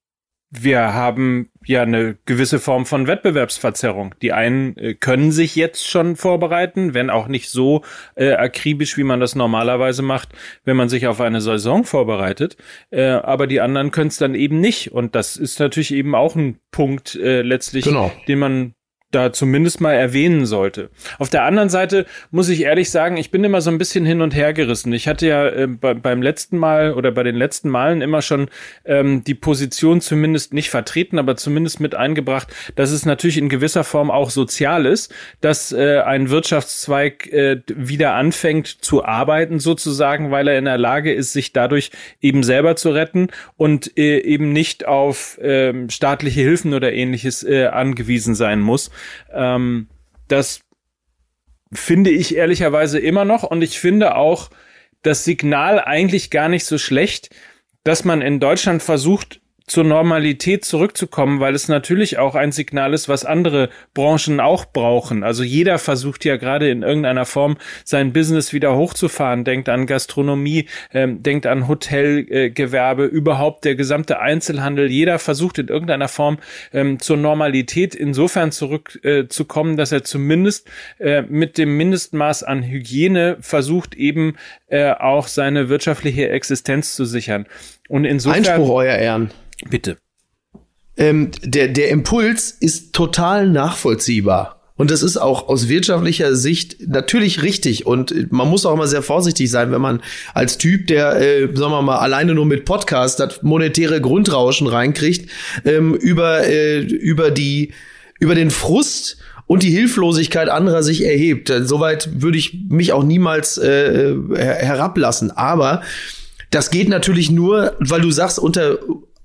S2: wir haben ja eine gewisse Form von Wettbewerbsverzerrung. Die einen äh, können sich jetzt schon vorbereiten, wenn auch nicht so äh, akribisch, wie man das normalerweise macht, wenn man sich auf eine Saison vorbereitet. Äh, aber die anderen können es dann eben nicht. Und das ist natürlich eben auch ein Punkt äh, letztlich,
S3: genau.
S2: den man da zumindest mal erwähnen sollte. Auf der anderen Seite muss ich ehrlich sagen, ich bin immer so ein bisschen hin und her gerissen. Ich hatte ja äh, bei, beim letzten Mal oder bei den letzten Malen immer schon ähm, die Position zumindest nicht vertreten, aber zumindest mit eingebracht, dass es natürlich in gewisser Form auch sozial ist, dass äh, ein Wirtschaftszweig äh, wieder anfängt zu arbeiten sozusagen, weil er in der Lage ist, sich dadurch eben selber zu retten und äh, eben nicht auf äh, staatliche Hilfen oder ähnliches äh, angewiesen sein muss. Ähm, das finde ich ehrlicherweise immer noch, und ich finde auch das Signal eigentlich gar nicht so schlecht, dass man in Deutschland versucht, zur Normalität zurückzukommen, weil es natürlich auch ein Signal ist, was andere Branchen auch brauchen. Also jeder versucht ja gerade in irgendeiner Form sein Business wieder hochzufahren, denkt an Gastronomie, ähm, denkt an Hotelgewerbe, äh, überhaupt der gesamte Einzelhandel. Jeder versucht in irgendeiner Form ähm, zur Normalität insofern zurückzukommen, äh, dass er zumindest äh, mit dem Mindestmaß an Hygiene versucht, eben äh, auch seine wirtschaftliche Existenz zu sichern. Und insofern
S4: Einspruch, Euer Ehren.
S2: Bitte.
S4: Ähm, der, der Impuls ist total nachvollziehbar. Und das ist auch aus wirtschaftlicher Sicht natürlich richtig. Und man muss auch immer sehr vorsichtig sein, wenn man als Typ, der, äh, sagen wir mal, alleine nur mit Podcast das monetäre Grundrauschen reinkriegt, ähm, über, äh, über die, über den Frust und die Hilflosigkeit anderer sich erhebt. Soweit würde ich mich auch niemals äh, herablassen. Aber das geht natürlich nur, weil du sagst, unter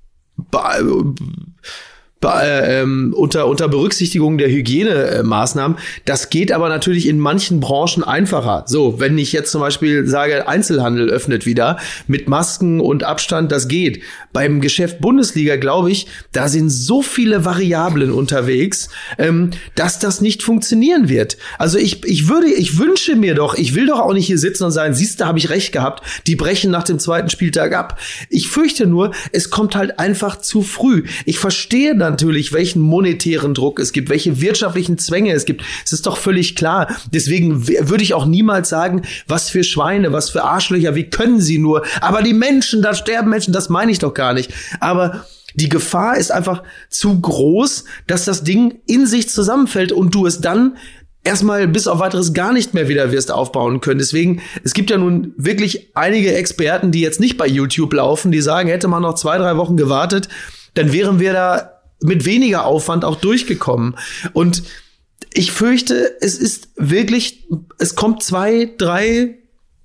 S4: Be- be- ähm, unter unter Berücksichtigung der Hygienemaßnahmen. Das geht aber natürlich in manchen Branchen einfacher. So, wenn ich jetzt zum Beispiel sage, Einzelhandel öffnet wieder mit Masken und Abstand, das geht. Beim Geschäft Bundesliga, glaube ich, da sind so viele Variablen unterwegs, ähm, dass das nicht funktionieren wird. Also ich ich würde, ich wünsche mir doch, ich will doch auch nicht hier sitzen und sagen, siehst du, habe ich recht gehabt, die brechen nach dem zweiten Spieltag ab. Ich fürchte nur, es kommt halt einfach zu früh. Ich verstehe natürlich, welchen monetären Druck es gibt, welche wirtschaftlichen Zwänge es gibt. Es ist doch völlig klar. Deswegen w- würde ich auch niemals sagen, was für Schweine, was für Arschlöcher, wie können sie nur? Aber die Menschen, da sterben Menschen, das meine ich doch gar nicht. Aber die Gefahr ist einfach zu groß, dass das Ding in sich zusammenfällt und du es dann erstmal bis auf weiteres gar nicht mehr wieder wirst aufbauen können. Deswegen, es gibt ja nun wirklich einige Experten, die jetzt nicht bei YouTube laufen, die sagen, hätte man noch zwei, drei Wochen gewartet, dann wären wir da mit weniger Aufwand auch durchgekommen. Und ich fürchte, es ist wirklich, es kommt zwei, drei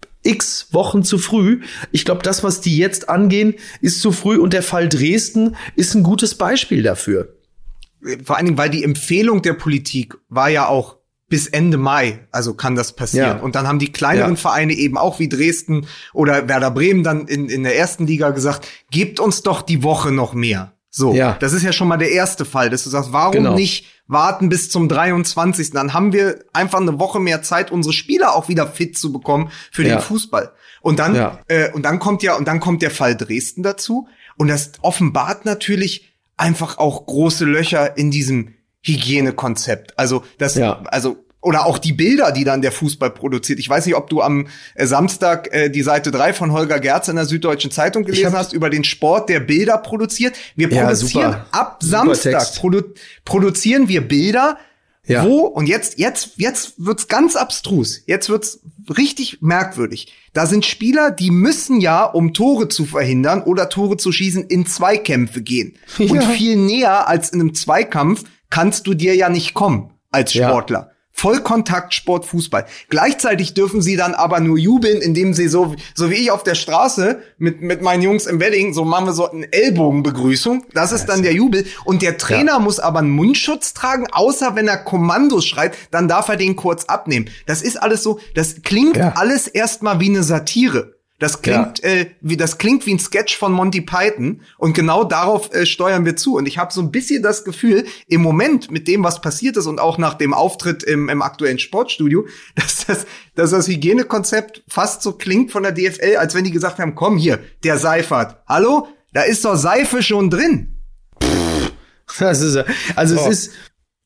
S4: x Wochen zu früh. Ich glaube, das, was die jetzt angehen, ist zu früh. Und der Fall Dresden ist ein gutes Beispiel dafür.
S1: Vor allen Dingen, weil die Empfehlung der Politik war ja auch bis Ende Mai, also kann das passieren. Ja. Und dann haben die kleineren ja. Vereine eben auch wie Dresden oder Werder Bremen dann in, in der ersten Liga gesagt, gebt uns doch die Woche noch mehr. So, ja. Das ist ja schon mal der erste Fall, dass du sagst, warum genau. nicht warten bis zum dreiundzwanzigsten Dann haben wir einfach eine Woche mehr Zeit, unsere Spieler auch wieder fit zu bekommen für ja. den Fußball. Und dann, ja. äh, und dann kommt ja, und dann kommt der Fall Dresden dazu. Und das offenbart natürlich einfach auch große Löcher in diesem Hygienekonzept. Also, das, ja. also, oder auch die Bilder, die dann der Fußball produziert. Ich weiß nicht, ob du am äh, Samstag äh, die Seite drei von Holger Gerz in der Süddeutschen Zeitung gelesen hast, über den Sport, der Bilder produziert. Wir ja, produzieren super. ab Samstag produ- produzieren wir Bilder, ja. wo, und jetzt, jetzt, jetzt wird's ganz abstrus. Jetzt wird's richtig merkwürdig. Da sind Spieler, die müssen ja, um Tore zu verhindern oder Tore zu schießen, in Zweikämpfe gehen. Ja. Und viel näher als in einem Zweikampf kannst du dir ja nicht kommen als Sportler. Ja. Vollkontaktsport, Fußball. Gleichzeitig dürfen sie dann aber nur jubeln, indem sie so, so wie ich auf der Straße mit, mit meinen Jungs im Wedding, so machen wir so eine Ellbogenbegrüßung. Das ist dann der Jubel. Und der Trainer ja. muss aber einen Mundschutz tragen, außer wenn er Kommandos schreit, dann darf er den kurz abnehmen. Das ist alles so, das klingt ja. alles erstmal wie eine Satire. Das klingt, ja. äh, wie, das klingt wie ein Sketch von Monty Python. Und genau darauf äh, steuern wir zu. Und ich habe so ein bisschen das Gefühl, im Moment mit dem, was passiert ist und auch nach dem Auftritt im, im aktuellen Sportstudio, dass das, dass das Hygienekonzept fast so klingt von der D F L, als wenn die gesagt haben, komm hier, der Seifert. Hallo? Da ist doch Seife schon drin.
S4: Das ist, also oh. es ist,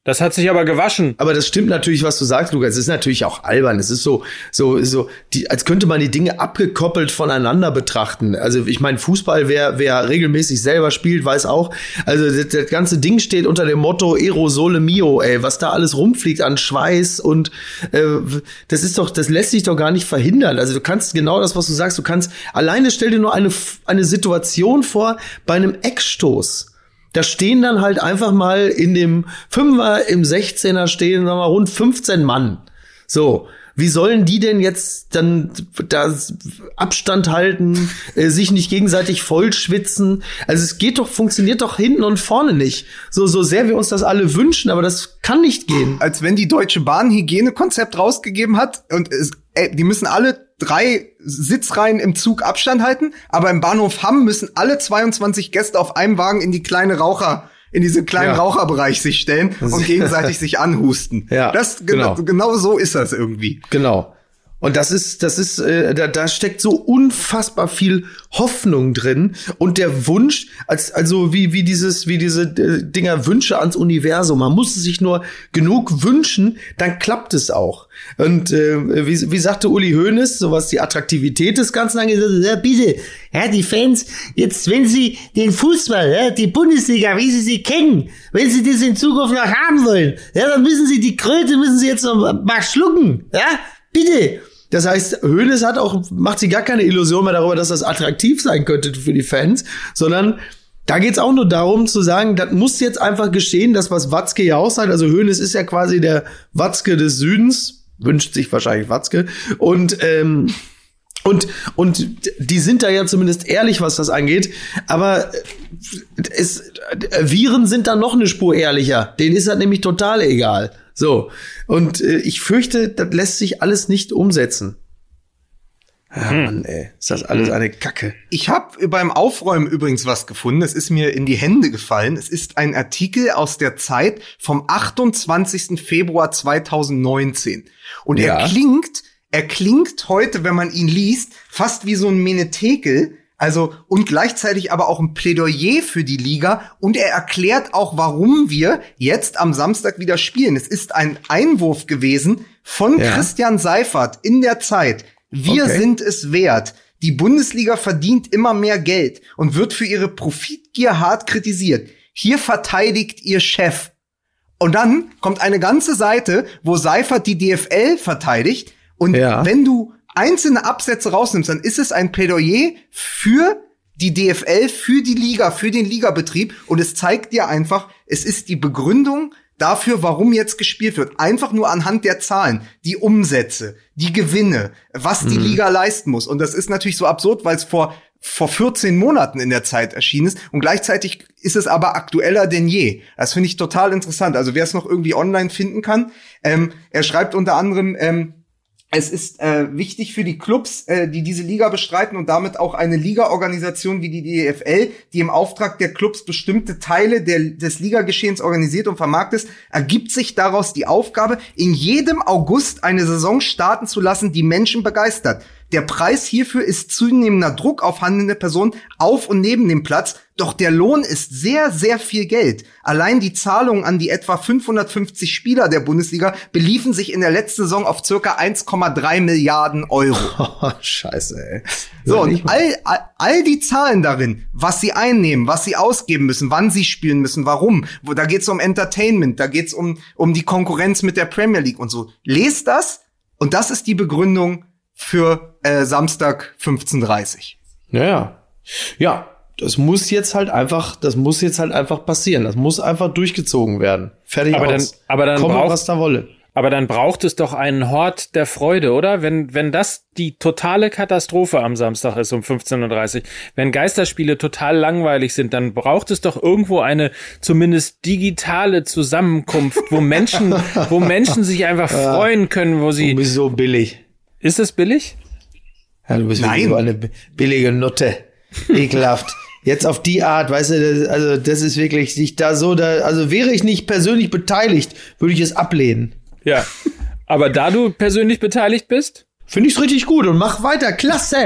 S2: Das hat sich aber gewaschen.
S4: Aber das stimmt natürlich, was du sagst, Lukas. Es ist natürlich auch albern. Es ist so, so, so, die, als könnte man die Dinge abgekoppelt voneinander betrachten. Also ich meine, Fußball, wer, wer regelmäßig selber spielt, weiß auch. Also das, das ganze Ding steht unter dem Motto Aerosole Mio, ey, was da alles rumfliegt an Schweiß und äh, das ist doch, das lässt sich doch gar nicht verhindern. Also du kannst genau das, was du sagst, du kannst alleine stell dir nur eine eine Situation vor bei einem Eckstoß. Da stehen dann halt einfach mal in dem Fünfer, im Sechzehner stehen, sagen wir mal, rund fünfzehn Mann. So, wie sollen die denn jetzt dann da Abstand halten, äh, sich nicht gegenseitig vollschwitzen? Also es geht doch, funktioniert doch hinten und vorne nicht. So, so sehr wir uns das alle wünschen, aber das kann nicht gehen.
S1: Als wenn die Deutsche Bahn ein Hygienekonzept rausgegeben hat und es, ey, die müssen alle drei Sitzreihen im Zug Abstand halten, aber im Bahnhof Hamm müssen alle zweiundzwanzig Gäste auf einem Wagen in die kleine Raucher, in diesen kleinen ja. Raucherbereich sich stellen und gegenseitig sich anhusten.
S4: Ja,
S1: das genau. genau, genau so ist das irgendwie.
S4: Genau. Und das ist, das ist, äh, da, da steckt so unfassbar viel Hoffnung drin und der Wunsch, als, also wie, wie dieses, wie diese äh, Dinger Wünsche ans Universum. Man muss sich nur genug wünschen, dann klappt es auch. Und äh, wie, wie sagte Uli Hoeneß, so was die Attraktivität des Ganzen angeht, ja, bitte, ja, die Fans, jetzt, wenn sie den Fußball, ja, die Bundesliga, wie sie sie kennen, wenn sie das in Zukunft noch haben wollen, ja, dann müssen sie die Kröte, müssen sie jetzt noch mal schlucken, ja, bitte. Das heißt, Hoeneß hat auch, macht sich gar keine Illusion mehr darüber, dass das attraktiv sein könnte für die Fans, sondern da geht's auch nur darum zu sagen, das muss jetzt einfach geschehen, das was Watzke ja auch sagt, also Hoeneß ist ja quasi der Watzke des Südens, wünscht sich wahrscheinlich Watzke, und ähm, und und die sind da ja zumindest ehrlich, was das angeht, aber es, Viren sind da noch eine Spur ehrlicher, denen ist das nämlich total egal. So, und äh, ich fürchte, das lässt sich alles nicht umsetzen. Ah, hm. Mann, ey, ist das alles eine Kacke.
S1: Ich habe beim Aufräumen übrigens was gefunden. Es ist mir in die Hände gefallen. Es ist ein Artikel aus der Zeit vom achtundzwanzigsten Februar zweitausendneunzehn. Und ja. er klingt, er klingt heute, wenn man ihn liest, fast wie so ein Menetekel. Also, und gleichzeitig aber auch ein Plädoyer für die Liga. Und er erklärt auch, warum wir jetzt am Samstag wieder spielen. Es ist ein Einwurf gewesen von ja. Christian Seifert in der Zeit. Wir okay. sind es wert. Die Bundesliga verdient immer mehr Geld und wird für ihre Profitgier hart kritisiert. Hier verteidigt ihr Chef. Und dann kommt eine ganze Seite, wo Seifert die D F L verteidigt. Und ja. wenn du einzelne Absätze rausnimmst, dann ist es ein Plädoyer für die D F L, für die Liga, für den Ligabetrieb. Und es zeigt dir einfach, es ist die Begründung dafür, warum jetzt gespielt wird. Einfach nur anhand der Zahlen, die Umsätze, die Gewinne, was die mhm. Liga leisten muss. Und das ist natürlich so absurd, weil es vor vor vierzehn Monaten in der Zeit erschienen ist. Und gleichzeitig ist es aber aktueller denn je. Das finde ich total interessant. Also wer es noch irgendwie online finden kann. Ähm, er schreibt unter anderem, ähm, es ist äh, wichtig für die Clubs, äh, die diese Liga bestreiten und damit auch eine Ligaorganisation wie die D F L, die im Auftrag der Clubs bestimmte Teile der, des Ligageschehens organisiert und vermarktet, ergibt sich daraus die Aufgabe, in jedem August eine Saison starten zu lassen, die Menschen begeistert. Der Preis hierfür ist zunehmender Druck auf handelnde Personen auf und neben dem Platz, doch der Lohn ist sehr, sehr viel Geld. Allein die Zahlungen an die etwa fünfhundertfünfzig Spieler der Bundesliga beliefen sich in der letzten Saison auf circa eins Komma drei Milliarden Euro.
S4: Oh, Scheiße, ey.
S1: So, und all, all, all die Zahlen darin, was sie einnehmen, was sie ausgeben müssen, wann sie spielen müssen, warum. Da geht's um Entertainment, da geht's um, um die Konkurrenz mit der Premier League und so. Lest das und das ist die Begründung für äh, Samstag fünfzehn Uhr dreißig.
S4: Ja, ja. Ja, das muss jetzt halt einfach, das muss jetzt halt einfach passieren. Das muss einfach durchgezogen werden. Fertig
S2: aber
S4: aus.
S2: Dann, aber dann
S4: Komme,
S2: braucht,
S4: was da wolle.
S2: Aber dann braucht es doch einen Hort der Freude, oder? Wenn, wenn das die totale Katastrophe am Samstag ist um fünfzehn Uhr dreißig, wenn Geisterspiele total langweilig sind, dann braucht es doch irgendwo eine zumindest digitale Zusammenkunft, wo Menschen, wo Menschen sich einfach freuen können, wo sie...
S4: Du bist so billig.
S2: Ist es billig?
S4: Ja, du bist
S1: Nein.
S4: so eine billige Nutte. Ekelhaft. Jetzt auf die Art, weißt du, das, also das ist wirklich sich da so, da, also wäre ich nicht persönlich beteiligt, würde ich es ablehnen.
S2: Ja, aber da du persönlich beteiligt bist?
S4: Finde ich's richtig gut und mach weiter. Klasse.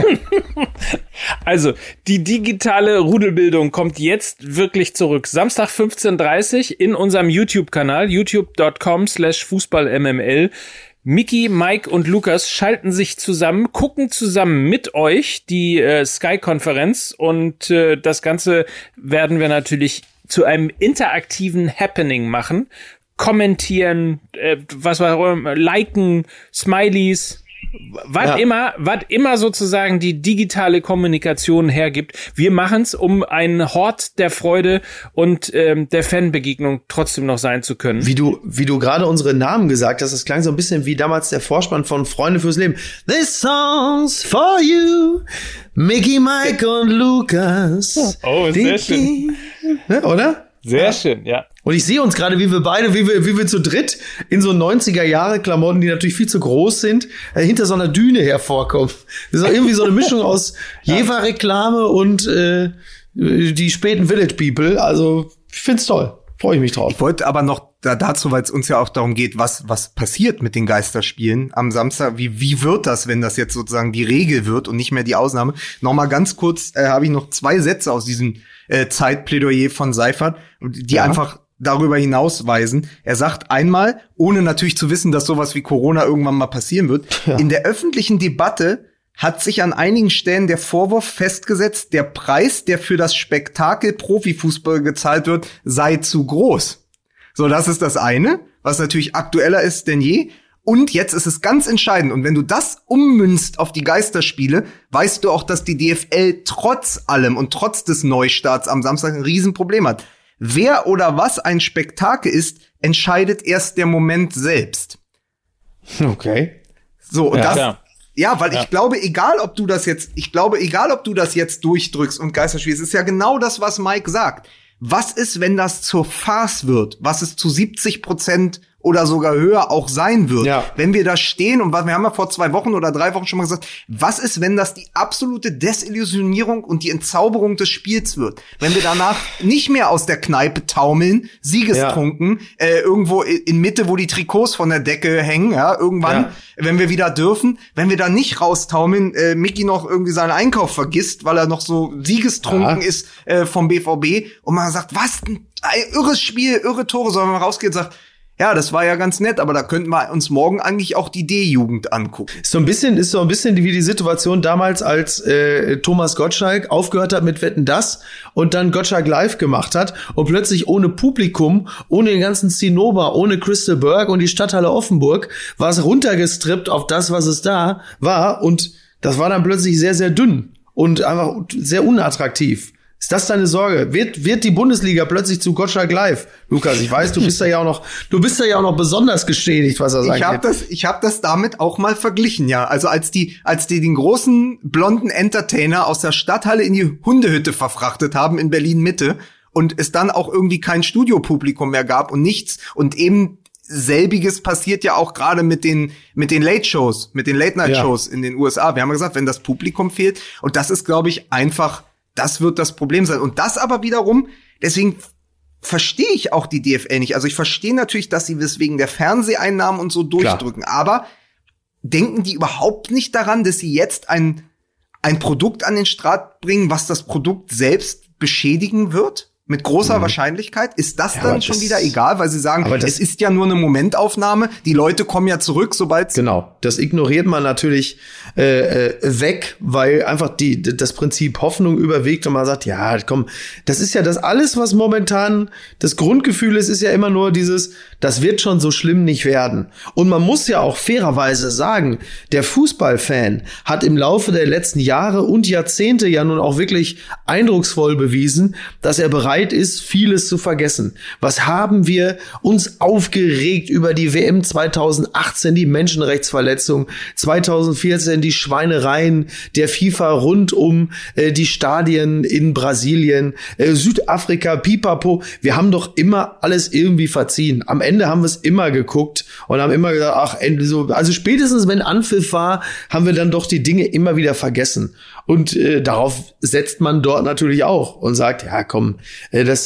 S2: Also, die digitale Rudelbildung kommt jetzt wirklich zurück. Samstag fünfzehn Uhr dreißig in unserem YouTube-Kanal, youtube dot com slash fußball m m l. Micky, Mike und Lukas schalten sich zusammen, gucken zusammen mit euch die äh, Sky-Konferenz und äh, das Ganze werden wir natürlich zu einem interaktiven Happening machen. Kommentieren, äh, was war, liken, Smileys, was
S4: Ja.
S2: immer, was immer sozusagen die digitale Kommunikation hergibt. Wir machen's, um ein Hort der Freude und ähm, der Fanbegegnung trotzdem noch sein zu können.
S4: Wie du, wie du gerade unsere Namen gesagt hast, das klang so ein bisschen wie damals der Vorspann von Freunde fürs Leben. This song's for you, Micky, Mike und Lukas.
S2: Oh, sehr schön.
S4: Ne, oder?
S2: Sehr schön, ja.
S4: Und ich sehe uns gerade, wie wir beide, wie wir, wie wir zu dritt in so neunziger-Jahre-Klamotten, die natürlich viel zu groß sind, äh, hinter so einer Düne hervorkommen. Das ist auch irgendwie so eine Mischung aus Jever-Reklame und äh, die späten Village People. Also, ich find's toll. Freue ich mich drauf.
S1: Ich wollte aber noch da, dazu, weil es uns ja auch darum geht, was was passiert mit den Geisterspielen am Samstag. Wie wie wird das, wenn das jetzt sozusagen die Regel wird und nicht mehr die Ausnahme? Noch mal ganz kurz äh, habe ich noch zwei Sätze aus diesem äh, Zeitplädoyer von Seifert, die
S4: Ja.
S1: einfach darüber hinausweisen. Er sagt einmal, ohne natürlich zu wissen, dass sowas wie Corona irgendwann mal passieren wird,
S4: Ja.
S1: in der öffentlichen Debatte hat sich an einigen Stellen der Vorwurf festgesetzt, der Preis, der für das Spektakel Profifußball gezahlt wird, sei zu groß. So, das ist das eine, was natürlich aktueller ist denn je. Und jetzt ist es ganz entscheidend. Und wenn du das ummünzt auf die Geisterspiele, weißt du auch, dass die D F L trotz allem und trotz des Neustarts am Samstag ein Riesenproblem hat. Wer oder was ein Spektakel ist, entscheidet erst der Moment selbst.
S4: Okay.
S1: So, und
S2: Ja,
S1: das,
S2: klar.
S1: ja, weil
S2: Ja.
S1: ich glaube, egal ob du das jetzt, ich glaube, egal ob du das jetzt durchdrückst und Geisterspielst, ist ja genau das, was Mike sagt. Was ist, wenn das zur Farce wird? Was es zu siebzig Prozent oder sogar höher auch sein wird?
S4: Ja.
S1: Wenn wir da stehen und wir haben ja vor zwei Wochen oder drei Wochen schon mal gesagt, was ist, wenn das die absolute Desillusionierung und die Entzauberung des Spiels wird? Wenn wir danach nicht mehr aus der Kneipe taumeln, siegestrunken, ja. äh, irgendwo in Mitte, wo die Trikots von der Decke hängen, ja, irgendwann,
S4: Ja.
S1: wenn wir wieder dürfen, wenn wir dann nicht raustaumeln, äh, Micky noch irgendwie seinen Einkauf vergisst, weil er noch so siegestrunken
S4: Ja.
S1: ist äh, vom B V B und man sagt, was, ein, ein irres Spiel, irre Tore, sondern man rausgeht und sagt, ja, das war ja ganz nett, aber da könnten wir uns morgen eigentlich auch die D-Jugend angucken.
S4: Ist so ein bisschen, ist so ein bisschen wie die Situation damals, als äh, Thomas Gottschalk aufgehört hat mit Wetten, dass und dann Gottschalk live gemacht hat und plötzlich ohne Publikum, ohne den ganzen Zinnober, ohne Crystal Burg und die Stadthalle Offenburg war es runtergestrippt auf das, was es da war und das war dann plötzlich sehr, sehr dünn und einfach sehr unattraktiv. Ist das deine Sorge? Wird, wird die Bundesliga plötzlich zu Gottschalk live? Lukas, ich weiß, du bist da ja auch noch, du bist da ja auch noch besonders geschädigt, was er sagt.
S1: Ich habe das, ich habe das damit auch mal verglichen, ja. Also als die, als die den großen blonden Entertainer aus der Stadthalle in die Hundehütte verfrachtet haben in Berlin Mitte und es dann auch irgendwie kein Studiopublikum mehr gab und nichts und eben selbiges passiert ja auch gerade mit den mit den Late Shows, mit den Late Night Shows ja. in den U S A. Wir haben ja gesagt, wenn das Publikum fehlt und das ist, glaube ich, einfach das wird das Problem sein. Und das aber wiederum, deswegen verstehe ich auch die D F L nicht. Also ich verstehe natürlich, dass sie das wegen der Fernseheinnahmen und so durchdrücken. Klar. Aber denken die überhaupt nicht daran, dass sie jetzt ein, ein Produkt an den Start bringen, was das Produkt selbst beschädigen wird? Mit großer mhm. Wahrscheinlichkeit. Ist das ja, dann schon das, wieder egal, weil sie sagen, es ist ja nur eine Momentaufnahme. Die Leute kommen ja zurück, sobald
S4: genau. Das ignoriert man natürlich äh, äh, weg, weil einfach die das Prinzip Hoffnung überwiegt und man sagt, ja, komm, das ist ja das alles, was momentan das Grundgefühl ist, ist ja immer nur dieses, das wird schon so schlimm nicht werden. Und man muss ja auch fairerweise sagen, der Fußballfan hat im Laufe der letzten Jahre und Jahrzehnte ja nun auch wirklich eindrucksvoll bewiesen, dass er bereit ist, vieles zu vergessen. Was haben wir uns aufgeregt über die W M zweitausendachtzehn, die Menschenrechtsverletzung, zweitausendvierzehn die Schweinereien der FIFA rund um äh, die Stadien in Brasilien, äh, Südafrika, Pipapo. Wir haben doch immer alles irgendwie verziehen. Am Ende haben wir es immer geguckt und haben immer gesagt, ach, so, also spätestens wenn Anpfiff war, haben wir dann doch die Dinge immer wieder vergessen. Und äh, darauf setzt man dort natürlich auch und sagt, ja komm, äh, das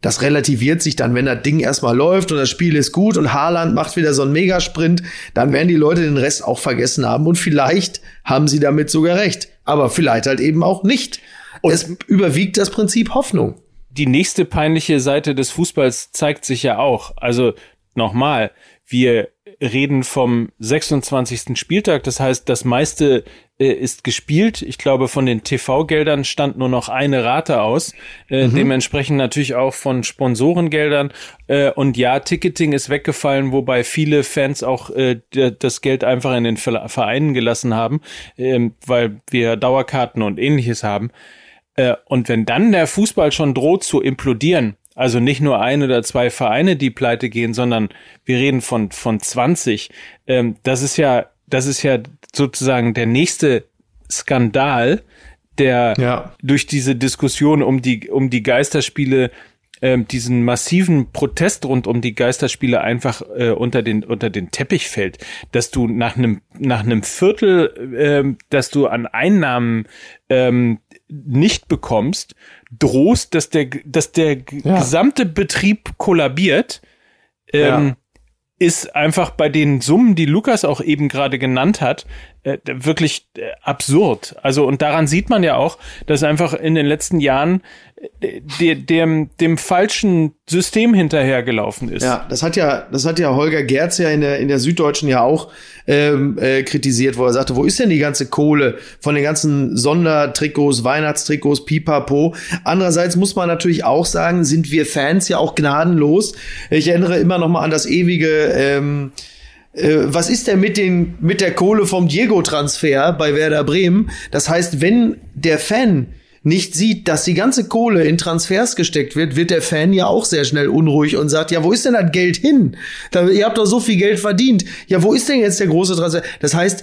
S4: Das relativiert sich dann, wenn das Ding erstmal läuft und das Spiel ist gut und Haaland macht wieder so einen Megasprint, dann werden die Leute den Rest auch vergessen haben und vielleicht haben sie damit sogar recht, aber vielleicht halt eben auch nicht. Und es überwiegt das Prinzip Hoffnung.
S2: Die nächste peinliche Seite des Fußballs zeigt sich ja auch. Also nochmal, wir reden vom sechsundzwanzigsten Spieltag, das heißt, das meiste äh, ist gespielt. Ich glaube, von den T V-Geldern stand nur noch eine Rate aus, äh, mhm. dementsprechend natürlich auch von Sponsorengeldern. Äh, und ja, Ticketing ist weggefallen, wobei viele Fans auch äh, d- das Geld einfach in den Vereinen gelassen haben, äh, weil wir Dauerkarten und Ähnliches haben. Äh, und wenn dann der Fußball schon droht zu implodieren, also nicht nur ein oder zwei Vereine, die pleite gehen, sondern wir reden von von zwanzig. Ähm, das ist ja, das ist ja sozusagen der nächste Skandal, der ja. durch diese Diskussion um die um die Geisterspiele, ähm, diesen massiven Protest rund um die Geisterspiele einfach äh, unter den unter den Teppich fällt, dass du nach einem nach einem Viertel, ähm, dass du an Einnahmen ähm, nicht bekommst, drohst, dass der, dass der ja. gesamte Betrieb kollabiert, ähm, ja. ist einfach bei den Summen, die Lukas auch eben gerade genannt hat, äh, wirklich äh, absurd. Also, und daran sieht man ja auch, dass einfach in den letzten Jahren äh, de, dem, dem falschen System hinterhergelaufen ist.
S4: Ja, das hat ja, das hat ja Holger Gerz ja in der, in der Süddeutschen ja auch ähm, äh, kritisiert, wo er sagte, wo ist denn die ganze Kohle von den ganzen Sondertrikots, Weihnachtstrikots, Pipapo? Andererseits muss man natürlich auch sagen, sind wir Fans ja auch gnadenlos. Ich erinnere immer noch mal an das ewige ähm, äh, was ist denn mit den mit der Kohle vom Diego-Transfer bei Werder Bremen? Das heißt, wenn der Fan nicht sieht, dass die ganze Kohle in Transfers gesteckt wird, wird der Fan ja auch sehr schnell unruhig und sagt, ja, wo ist denn das Geld hin? Da, ihr habt doch so viel Geld verdient. Ja, wo ist denn jetzt der große Transfer? Das heißt,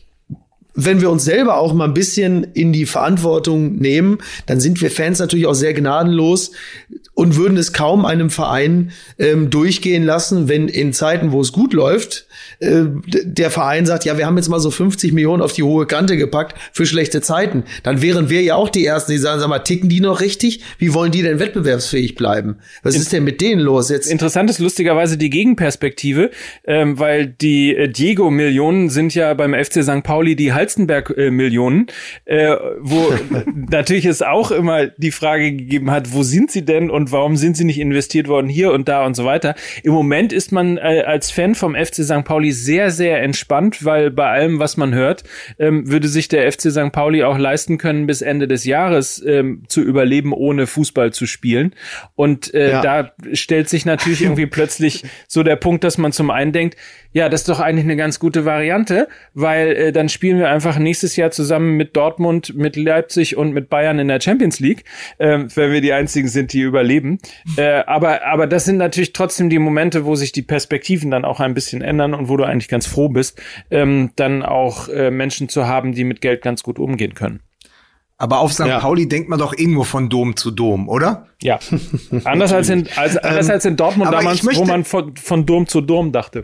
S4: wenn wir uns selber auch mal ein bisschen in die Verantwortung nehmen, dann sind wir Fans natürlich auch sehr gnadenlos und würden es kaum einem Verein ähm, durchgehen lassen, wenn in Zeiten, wo es gut läuft, äh, der Verein sagt, ja, wir haben jetzt mal so fünfzig Millionen auf die hohe Kante gepackt für schlechte Zeiten. Dann wären wir ja auch die Ersten, die sagen, sag mal, ticken die noch richtig? Wie wollen die denn wettbewerbsfähig bleiben? Was ist denn mit denen los jetzt?
S2: Interessant ist lustigerweise die Gegenperspektive, ähm, weil die äh, Diego-Millionen sind ja beim F C Sankt Pauli die Halstenberg-Millionen, äh, wo natürlich es auch immer die Frage gegeben hat, wo sind sie denn und warum sind sie nicht investiert worden hier und da und so weiter. Im Moment ist man äh, als Fan vom F C Sankt Pauli sehr, sehr entspannt, weil bei allem, was man hört, ähm, würde sich der F C Sankt Pauli auch leisten können, bis Ende des Jahres ähm, zu überleben, ohne Fußball zu spielen. Und äh, ja. da stellt sich natürlich irgendwie plötzlich so der Punkt, dass man zum einen denkt, ja, das ist doch eigentlich eine ganz gute Variante, weil äh, dann spielen wir einfach nächstes Jahr zusammen mit Dortmund, mit Leipzig und mit Bayern in der Champions League, äh, wenn wir die einzigen sind, die überleben. Äh, aber aber das sind natürlich trotzdem die Momente, wo sich die Perspektiven dann auch ein bisschen ändern und wo du eigentlich ganz froh bist, ähm, dann auch äh, Menschen zu haben, die mit Geld ganz gut umgehen können.
S1: Aber auf Sankt
S4: Ja.
S1: Pauli denkt man doch eh nur von Dom zu Dom, oder?
S2: Ja, anders als in als, anders
S1: Ähm,
S2: als in Dortmund
S1: aber
S2: damals,
S1: ich möchte-
S2: wo man von, von Dom zu Dom dachte.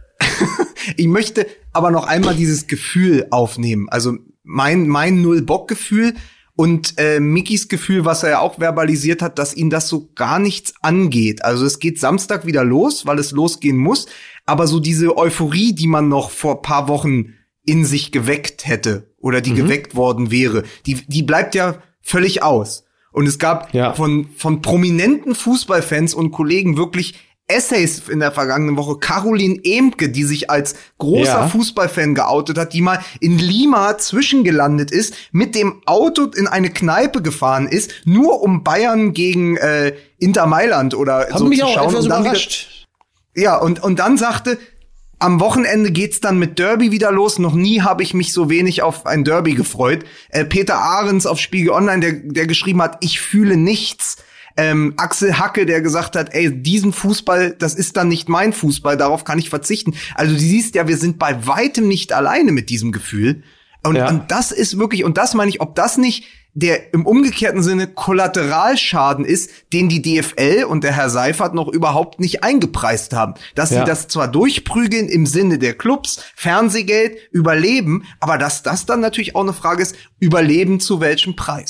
S1: Ich möchte aber noch einmal dieses Gefühl aufnehmen. Also mein mein Null-Bock-Gefühl und äh, Mickys Gefühl, was er ja auch verbalisiert hat, dass ihn das so gar nichts angeht. Also es geht Samstag wieder los, weil es losgehen muss. Aber so diese Euphorie, die man noch vor paar Wochen in sich geweckt hätte oder die mhm. geweckt worden wäre, die die bleibt ja völlig aus. Und es gab
S4: Ja.
S1: von von prominenten Fußballfans und Kollegen wirklich Essays in der vergangenen Woche. Caroline Emke, die sich als großer
S4: Ja.
S1: Fußballfan geoutet hat, die mal in Lima zwischengelandet ist, mit dem Auto in eine Kneipe gefahren ist, nur um Bayern gegen äh, Inter Mailand oder
S4: Hat
S1: so
S4: mich
S1: zu
S4: auch
S1: schauen.
S4: etwas
S1: Und dann
S4: überrascht.
S1: wieder, ja, und und dann sagte, am Wochenende geht's dann mit Derby wieder los. Noch nie habe ich mich so wenig auf ein Derby gefreut. Äh, Peter Ahrens auf Spiegel Online, der der geschrieben hat, ich fühle nichts. Ähm, Axel Hacke, der gesagt hat, ey, diesen Fußball, das ist dann nicht mein Fußball, darauf kann ich verzichten. Also du siehst ja, wir sind bei weitem nicht alleine mit diesem Gefühl. Und,
S4: Ja.
S1: und das ist wirklich, und das meine ich, ob das nicht der im umgekehrten Sinne Kollateralschaden ist, den die D F L und der Herr Seifert noch überhaupt nicht eingepreist haben. Dass
S4: Ja.
S1: sie das zwar durchprügeln im Sinne der Clubs, Fernsehgeld, Überleben, aber dass das dann natürlich auch eine Frage ist, Überleben zu welchem Preis?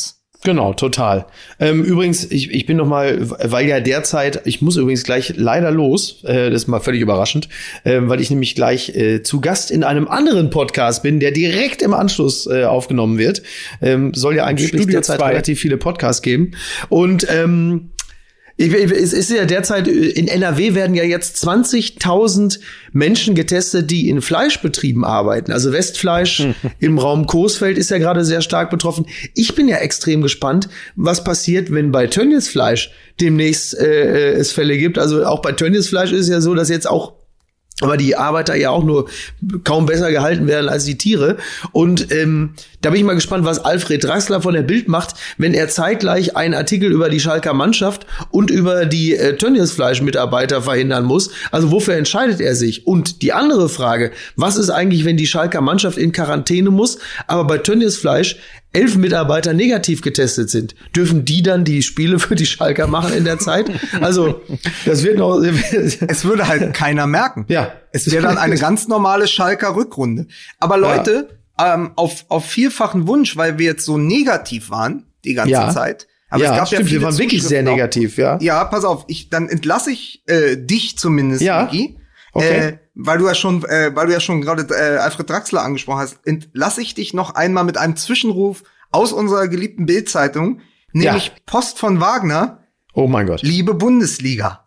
S4: Genau, total. Ähm, übrigens, ich, ich bin noch mal, weil ja derzeit, ich muss übrigens gleich leider los, äh, das ist mal völlig überraschend, äh, weil ich nämlich gleich äh, zu Gast in einem anderen Podcast bin, der direkt im Anschluss äh, aufgenommen wird. Ähm, soll ja angeblich
S2: Studio
S4: derzeit
S2: zwei.
S4: relativ viele Podcasts geben. Und ähm, Ich, es ist ja derzeit, in N R W werden ja jetzt zwanzigtausend Menschen getestet, die in Fleischbetrieben arbeiten. Also Westfleisch im Raum Coesfeld ist ja gerade sehr stark betroffen. Ich bin ja extrem gespannt, was passiert, wenn bei Tönnies Fleisch demnächst äh, es Fälle gibt. Also auch bei Tönnies Fleisch ist es ja so, dass jetzt auch aber die Arbeiter ja auch nur kaum besser gehalten werden als die Tiere. Und ähm, da bin ich mal gespannt, was Alfred Draxler von der Bild macht, wenn er zeitgleich einen Artikel über die Schalker Mannschaft und über die äh, Tönnies-Fleisch-Mitarbeiter verhindern muss. Also wofür entscheidet er sich? Und die andere Frage, was ist eigentlich, wenn die Schalker Mannschaft in Quarantäne muss, aber bei Tönnies Fleisch elf Mitarbeiter negativ getestet sind? Dürfen die dann die Spiele für die Schalker machen in der Zeit? Also, das wird noch...
S1: Es würde halt keiner merken.
S4: Ja.
S1: Es wäre dann eine ganz normale Schalker Rückrunde. Aber Leute, ja. ähm, auf, auf vielfachen Wunsch, weil wir jetzt so negativ waren die ganze
S4: ja.
S1: Zeit. Aber
S4: ja,
S1: es gab
S4: stimmt,
S1: ja viele
S4: wir waren wirklich sehr
S1: Zuschriften
S4: negativ, ja.
S1: auch. Ja, pass auf, ich, dann entlasse ich äh, dich zumindest,
S4: Ja.
S1: Miki.
S4: Okay.
S1: Äh, weil du ja schon, äh, weil du ja schon gerade äh, Alfred Draxler angesprochen hast, entlasse ich dich noch einmal mit einem Zwischenruf aus unserer geliebten Bild-Zeitung, nämlich
S4: Ja.
S1: Post von Wagner.
S4: Oh mein Gott.
S1: Liebe Bundesliga,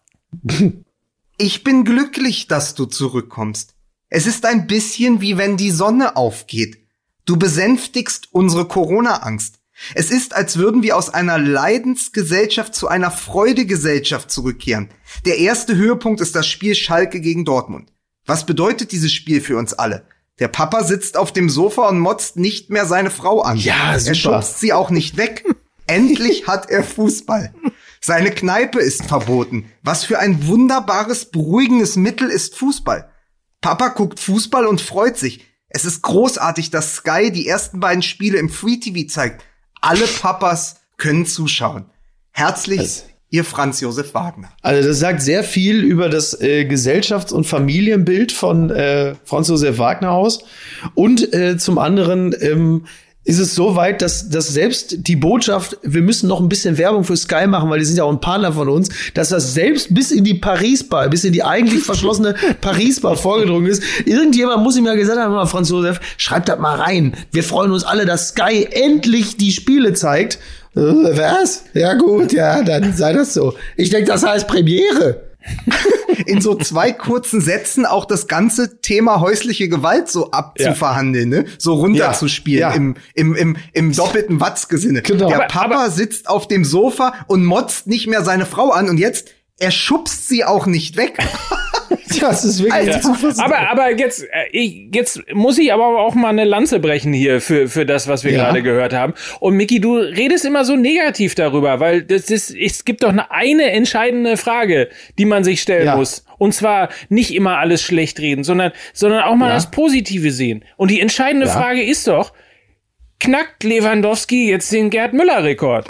S1: ich bin glücklich, dass du zurückkommst. Es ist ein bisschen wie wenn die Sonne aufgeht. Du besänftigst unsere Corona-Angst. Es ist, als würden wir aus einer Leidensgesellschaft zu einer Freudegesellschaft zurückkehren. Der erste Höhepunkt ist das Spiel Schalke gegen Dortmund. Was bedeutet dieses Spiel für uns alle? Der Papa sitzt auf dem Sofa und motzt nicht mehr seine Frau an.
S4: Ja, super.
S1: Er schubst sie auch nicht weg. Endlich hat er Fußball. Seine Kneipe ist verboten. Was für ein wunderbares, beruhigendes Mittel ist Fußball. Papa guckt Fußball und freut sich. Es ist großartig, dass Sky die ersten beiden Spiele im Free T V zeigt. Alle Papas können zuschauen. Herzlich,
S4: Also,
S1: Ihr Franz Josef Wagner.
S4: Also das sagt sehr viel über das äh, Gesellschafts- und Familienbild von äh, Franz Josef Wagner aus. Und äh, zum anderen ähm, ist es so weit, dass, dass selbst die Botschaft, wir müssen noch ein bisschen Werbung für Sky machen, weil die sind ja auch ein Partner von uns, dass das selbst bis in die Paris-Bar, bis in die eigentlich verschlossene Paris-Bar vorgedrungen ist. Irgendjemand muss ihm ja gesagt haben, Franz Josef, schreibt das mal rein. Wir freuen uns alle, dass Sky endlich die Spiele zeigt. Äh, was? Ja gut, ja, dann sei das so. Ich denke, das heißt Premiere.
S1: In so zwei kurzen Sätzen auch das ganze Thema häusliche Gewalt so abzuverhandeln, ne? So runterzuspielen
S4: Ja, ja.
S1: im, im, im, im doppelten Watzgesinne.
S4: Genau.
S1: Der
S2: Aber-
S1: Papa
S2: aber-
S1: sitzt auf dem Sofa und motzt nicht mehr seine Frau an und jetzt, er schubst sie auch nicht weg.
S4: Das ist wirklich
S2: Ja. Aber, aber jetzt, äh, ich, jetzt muss ich aber auch mal eine Lanze brechen hier für, für das, was wir
S4: Ja.
S2: gerade gehört haben. Und Miki, du redest immer so negativ darüber, weil das ist, es gibt doch eine, eine entscheidende Frage, die man sich stellen
S4: Ja.
S2: muss. Und zwar nicht immer alles schlecht reden, sondern, sondern auch mal
S4: Ja.
S2: das Positive sehen. Und die entscheidende
S4: Ja.
S2: Frage ist doch, knackt Lewandowski jetzt den Gerd Müller-Rekord?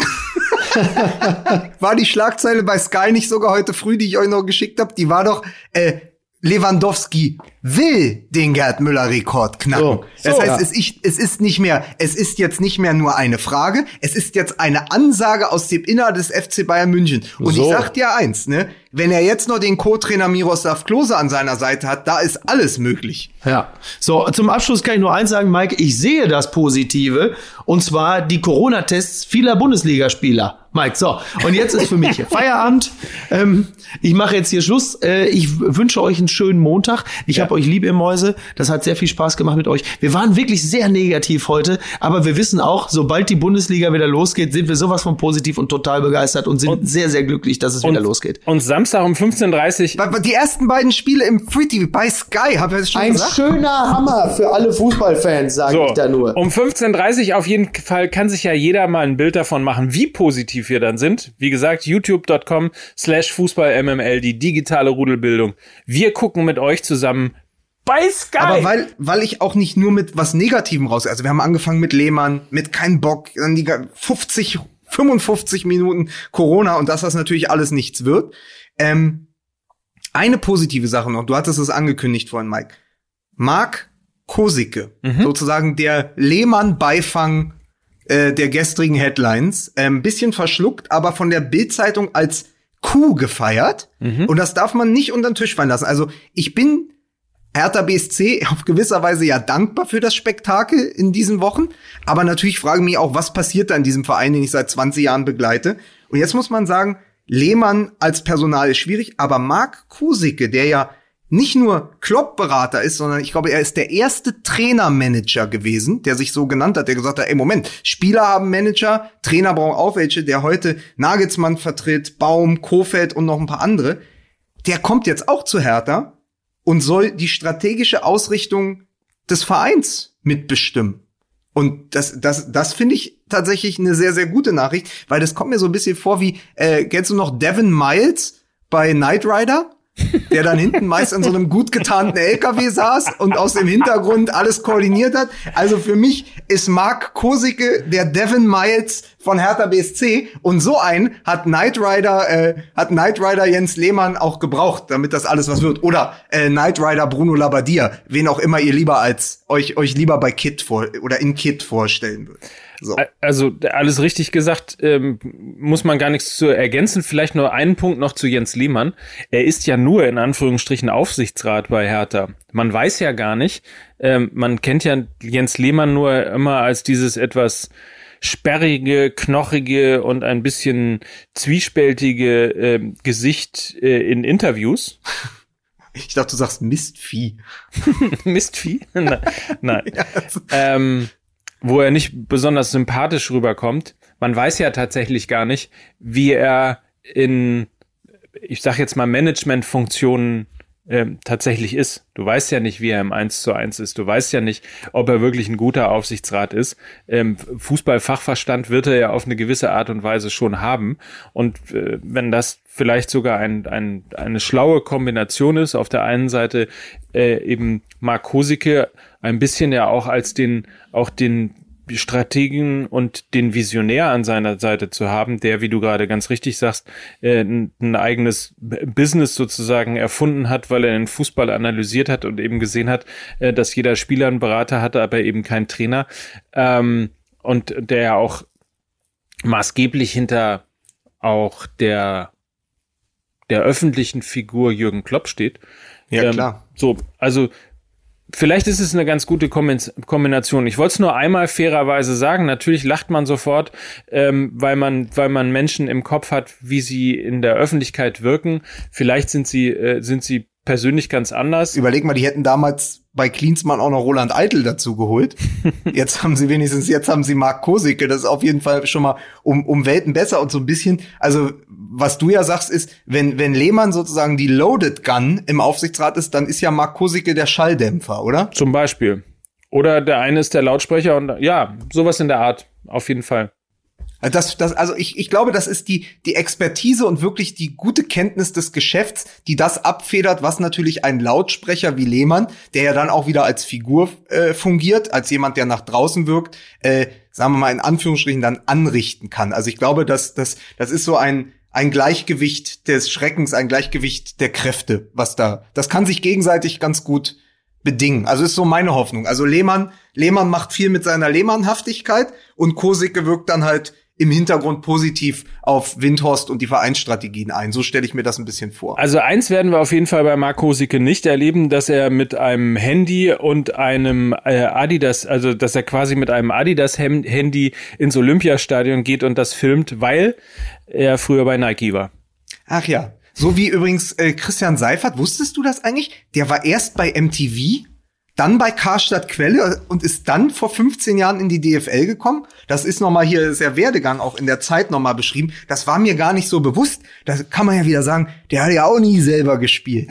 S1: War die Schlagzeile bei Sky nicht sogar heute früh, die ich euch noch geschickt habe? Die war doch, äh, Lewandowski will den Gerd Müller-Rekord knacken.
S4: So,
S1: das
S4: so,
S1: heißt,
S4: ja.
S1: es, ich, es ist nicht mehr, es ist jetzt nicht mehr nur eine Frage, es ist jetzt eine Ansage aus dem Innern des F C Bayern München. Und
S4: So.
S1: ich sag dir eins, ne, wenn er jetzt noch den Co-Trainer Miroslav Klose an seiner Seite hat, da ist alles möglich.
S4: Ja. So, zum Abschluss kann ich nur eins sagen, Mike, ich sehe das Positive, und zwar die Corona-Tests vieler Bundesligaspieler. Mike, so, und jetzt ist für mich hier Feierabend. Ähm, ich mache jetzt hier Schluss. Äh, ich wünsche euch einen schönen Montag. Ich
S2: Ja.
S4: habe euch lieb, ihr Mäuse. Das hat sehr viel Spaß gemacht mit euch. Wir waren wirklich sehr negativ heute, aber wir wissen auch, sobald die Bundesliga wieder losgeht, sind wir sowas von positiv und total begeistert und sind
S2: Und-
S4: sehr, sehr glücklich, dass es wieder losgeht.
S2: Und Samstag um fünfzehn Uhr dreißig.
S1: Die ersten beiden Spiele im Free T V bei Sky, hab ich das schon
S4: Ein
S1: gesagt?
S4: schöner Hammer für alle Fußballfans, sage
S2: So,
S4: ich da nur.
S2: um fünfzehn Uhr dreißig auf jeden Fall kann sich ja jeder mal ein Bild davon machen, wie positiv wir dann sind. Wie gesagt, youtube Punkt com slash Fußball M M L, die digitale Rudelbildung. Wir gucken mit euch zusammen bei Sky.
S1: Aber weil, weil ich auch nicht nur mit was Negativem raus, also wir haben angefangen mit Lehmann, mit kein Bock, dann die fünfzig, fünfundfünfzig Minuten Corona und dass das natürlich alles nichts wird. Ähm, eine positive Sache noch, du hattest es angekündigt vorhin, Mike. Marc Kosicke,
S2: Mhm.
S1: sozusagen der Lehmann-Beifang äh, der gestrigen Headlines, ein ähm, bisschen verschluckt, aber von der Bild-Zeitung als Coup gefeiert. Mhm. Und das darf man nicht unter den Tisch fallen lassen. Also ich bin Hertha B S C auf gewisser Weise ja dankbar für das Spektakel in diesen Wochen. Aber natürlich frage ich mich auch, was passiert da in diesem Verein, den ich seit zwanzig Jahren begleite. Und jetzt muss man sagen, Lehmann als Personal ist schwierig, aber Marc Kusicke, der ja nicht nur Klopp-Berater ist, sondern ich glaube, er ist der erste Trainermanager gewesen, der sich so genannt hat, der gesagt hat, ey, Moment, Spieler haben Manager, Trainer brauchen auch welche, der heute Nagelsmann vertritt, Baum, Kofeld und noch ein paar andere. Der kommt jetzt auch zu Hertha und soll die strategische Ausrichtung des Vereins mitbestimmen. Und das, das, das finde ich tatsächlich eine sehr, sehr gute Nachricht, weil das kommt mir so ein bisschen vor wie, äh, kennst du noch Devin Miles bei Knight Rider? Der dann hinten meist in so einem gut getarnten L K W saß und aus dem Hintergrund alles koordiniert hat. Also für mich ist Marc Kusicke der Devin Miles von Hertha B S C und so einen hat Knight Rider äh, hat Knight Rider Jens Lehmann auch gebraucht, damit das alles was wird. Oder äh, Knight Rider Bruno Labbadia, wen auch immer ihr lieber als euch euch lieber bei Kid vor oder in Kid vorstellen würdet. So.
S2: Also alles richtig gesagt, ähm, muss man gar nichts zu ergänzen. Vielleicht nur einen Punkt noch zu Jens Lehmann. Er ist ja nur in Anführungsstrichen Aufsichtsrat bei Hertha. Man weiß ja gar nicht, ähm, man kennt ja Jens Lehmann nur immer als dieses etwas sperrige, knochige und ein bisschen zwiespältige äh, Gesicht äh, in Interviews.
S1: Ich dachte, du sagst Mistvieh.
S2: Mistvieh? Nein. Nein.
S1: Ja, also.
S2: ähm, wo er nicht besonders sympathisch rüberkommt. Man weiß ja tatsächlich gar nicht, wie er in, ich sag jetzt mal, Managementfunktionen äh, tatsächlich ist. Du weißt ja nicht, wie er im eins zu eins ist. Du weißt ja nicht, ob er wirklich ein guter Aufsichtsrat ist. Ähm, Fußballfachverstand wird er ja auf eine gewisse Art und Weise schon haben. Und äh, wenn das vielleicht sogar ein, ein, eine schlaue Kombination ist, auf der einen Seite äh, eben Marc Kusicke ein bisschen ja auch als den, auch den Strategen und den Visionär an seiner Seite zu haben, der, wie du gerade ganz richtig sagst, äh, ein, ein eigenes Business sozusagen erfunden hat, weil er den Fußball analysiert hat und eben gesehen hat, äh, dass jeder Spieler einen Berater hatte, aber eben kein Trainer. Ähm, und der ja auch maßgeblich hinter auch der der öffentlichen Figur Jürgen Klopp steht.
S1: Ja,
S2: ähm,
S1: klar.
S2: So, also vielleicht ist es eine ganz gute Kombination. Ich wollte es nur einmal fairerweise sagen. Natürlich lacht man sofort, ähm, weil man, weil man Menschen im Kopf hat, wie sie in der Öffentlichkeit wirken. Vielleicht sind sie, äh, sind sie persönlich ganz anders.
S1: Überleg mal, die hätten damals bei Klinsmann auch noch Roland Eitel dazu geholt. Jetzt haben sie wenigstens, jetzt haben sie Marc Kusicke. Das ist auf jeden Fall schon mal um, um Welten besser und so ein bisschen. Also, was du ja sagst, ist, wenn, wenn Lehmann sozusagen die Loaded Gun im Aufsichtsrat ist, dann ist ja Marc Kusicke der Schalldämpfer, oder?
S2: Zum Beispiel. Oder der eine ist der Lautsprecher und ja, sowas in der Art. Auf jeden Fall.
S1: Das, das, also ich, ich glaube, das ist die, die Expertise und wirklich die gute Kenntnis des Geschäfts, die das abfedert, was natürlich ein Lautsprecher wie Lehmann, der ja dann auch wieder als Figur äh, fungiert, als jemand, der nach draußen wirkt, äh, sagen wir mal in Anführungsstrichen dann anrichten kann. Also ich glaube, dass das, das ist so ein ein Gleichgewicht des Schreckens, ein Gleichgewicht der Kräfte, was da, das kann sich gegenseitig ganz gut bedingen. Also ist so meine Hoffnung. Also Lehmann, Lehmann macht viel mit seiner Lehmannhaftigkeit und Kusicke wirkt dann halt im Hintergrund positiv auf Windhorst und die Vereinsstrategien ein. So stelle ich mir das ein bisschen vor.
S2: Also eins werden wir auf jeden Fall bei Marc Kusicke nicht erleben, dass er mit einem Handy und einem äh, Adidas, also dass er quasi mit einem Adidas-Handy ins Olympiastadion geht und das filmt, weil er früher bei Nike war.
S1: Ach ja, so wie übrigens äh, Christian Seifert, wusstest du das eigentlich? Der war erst bei M T V, dann bei Karstadt Quelle und ist dann vor fünfzehn Jahren in die D F L gekommen. Das ist nochmal hier, ist der Werdegang auch in der Zeit nochmal beschrieben. Das war mir gar nicht so bewusst. Da kann man ja wieder sagen, der hat ja auch nie selber gespielt.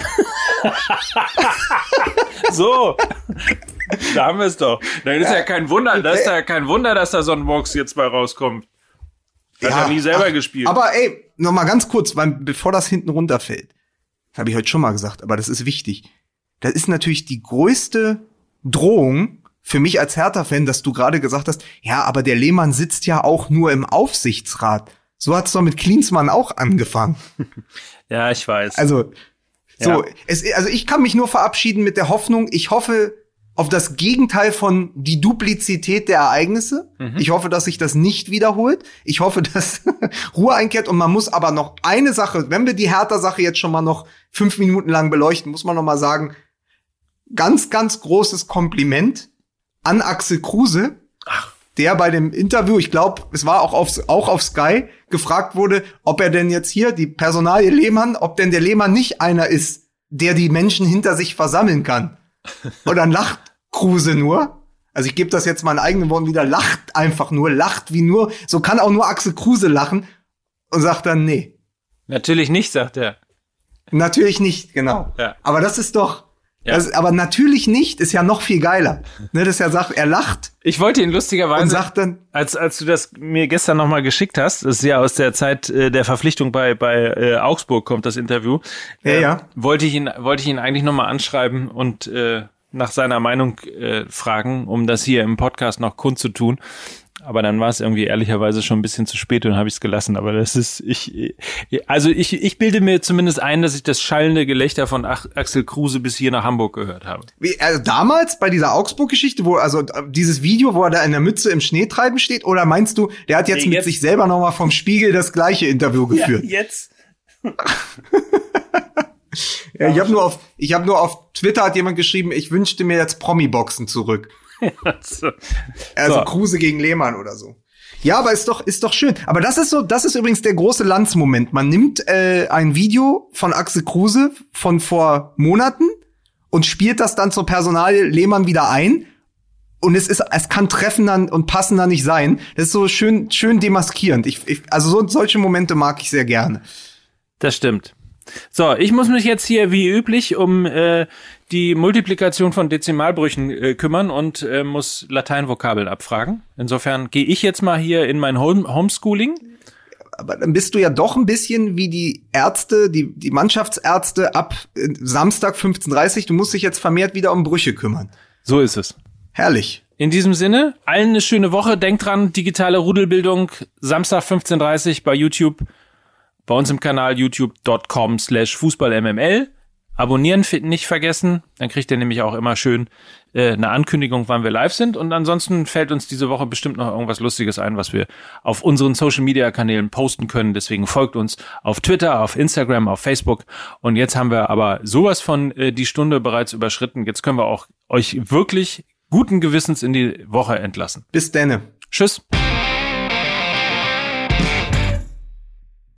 S2: So, da haben wir es doch. Dann ist ja, ja kein Wunder, das ist ja kein Wunder, dass da so ein Box jetzt bei rauskommt. Hat ja, er nie selber ach, gespielt.
S1: Aber ey, noch mal ganz kurz, weil, bevor das hinten runterfällt. Das habe ich heute schon mal gesagt, aber das ist wichtig. Das ist natürlich die größte Drohung für mich als Hertha-Fan, dass du gerade gesagt hast, ja, aber der Lehmann sitzt ja auch nur im Aufsichtsrat. So hat's doch mit Klinsmann auch angefangen.
S2: Ja, ich weiß.
S1: Also, so,
S2: ja.
S1: es, also ich kann mich nur verabschieden mit der Hoffnung, ich hoffe, auf das Gegenteil von die Duplizität der Ereignisse. Mhm. Ich hoffe, dass sich das nicht wiederholt. Ich hoffe, dass Ruhe einkehrt. Und man muss aber noch eine Sache, wenn wir die Hertha-Sache jetzt schon mal noch fünf Minuten lang beleuchten, muss man noch mal sagen, ganz, ganz großes Kompliment an Axel Kruse, Ach. der bei dem Interview, ich glaube, es war auch auf, auch auf Sky, gefragt wurde, ob er denn jetzt hier, die Personalie Lehmann, ob denn der Lehmann nicht einer ist, der die Menschen hinter sich versammeln kann. Und dann lacht Kruse nur. Also ich gebe das jetzt mal in eigenen Worten wieder, lacht einfach nur, lacht wie nur. So kann auch nur Axel Kruse lachen und sagt dann, nee.
S2: Natürlich nicht, sagt er.
S1: Natürlich nicht, genau. Ja. Aber das ist doch, ja. das, aber natürlich nicht ist ja noch viel geiler. Ne, das ja sagt, er lacht.
S2: Ich wollte ihn lustigerweise,
S1: und sagt dann,
S2: als als du das mir gestern nochmal geschickt hast, das ist ja aus der Zeit äh, der Verpflichtung bei bei äh, Augsburg kommt das Interview.
S1: Ja,
S2: äh,
S1: ja.
S2: Wollte ich ihn wollte ich ihn eigentlich nochmal anschreiben und äh, nach seiner Meinung äh, fragen, um das hier im Podcast noch kundzutun. Aber dann war es irgendwie ehrlicherweise schon ein bisschen zu spät und habe ich es gelassen. Aber das ist, ich, also ich, ich bilde mir zumindest ein, dass ich das schallende Gelächter von Ach, Axel Kruse bis hier nach Hamburg gehört habe.
S1: Wie, also damals bei dieser Augsburg-Geschichte, wo also dieses Video, wo er da in der Mütze im Schneetreiben steht, oder meinst du, der hat jetzt, nee, jetzt mit sich selber nochmal vom Spiegel das gleiche Interview geführt?
S2: Ja, jetzt.
S1: Ja, ich habe nur auf ich habe nur auf Twitter hat jemand geschrieben, ich wünschte mir jetzt Promi-Boxen zurück. so. Also so. Kruse gegen Lehmann oder so. Ja, aber ist doch ist doch schön. Aber das ist so, das ist übrigens der große Lanz-Moment. Man nimmt äh, ein Video von Axel Kruse von vor Monaten und spielt das dann zur Personalie Lehmann wieder ein. Und es ist, es kann treffender und passender nicht sein. Das ist so schön, schön demaskierend. Ich, ich, also so solche Momente mag ich sehr gerne.
S2: Das stimmt. So, ich muss mich jetzt hier wie üblich um äh, die Multiplikation von Dezimalbrüchen äh, kümmern und äh, muss Lateinvokabeln abfragen. Insofern gehe ich jetzt mal hier in mein Home Homeschooling.
S1: Aber dann bist du ja doch ein bisschen wie die Ärzte, die die Mannschaftsärzte ab äh, Samstag fünfzehn Uhr dreißig. Du musst dich jetzt vermehrt wieder um Brüche kümmern.
S2: So ist es.
S1: Herrlich.
S2: In diesem Sinne, allen eine schöne Woche. Denkt dran, digitale Rudelbildung, Samstag fünfzehn Uhr dreißig bei YouTube. Bei uns im Kanal youtube dot com slash fußball m m l. Abonnieren nicht vergessen, dann kriegt ihr nämlich auch immer schön äh, eine Ankündigung, wann wir live sind. Und ansonsten fällt uns diese Woche bestimmt noch irgendwas Lustiges ein, was wir auf unseren Social-Media-Kanälen posten können. Deswegen folgt uns auf Twitter, auf Instagram, auf Facebook. Und jetzt haben wir aber sowas von äh, die Stunde bereits überschritten. Jetzt können wir auch euch wirklich guten Gewissens in die Woche entlassen.
S1: Bis denne.
S2: Tschüss.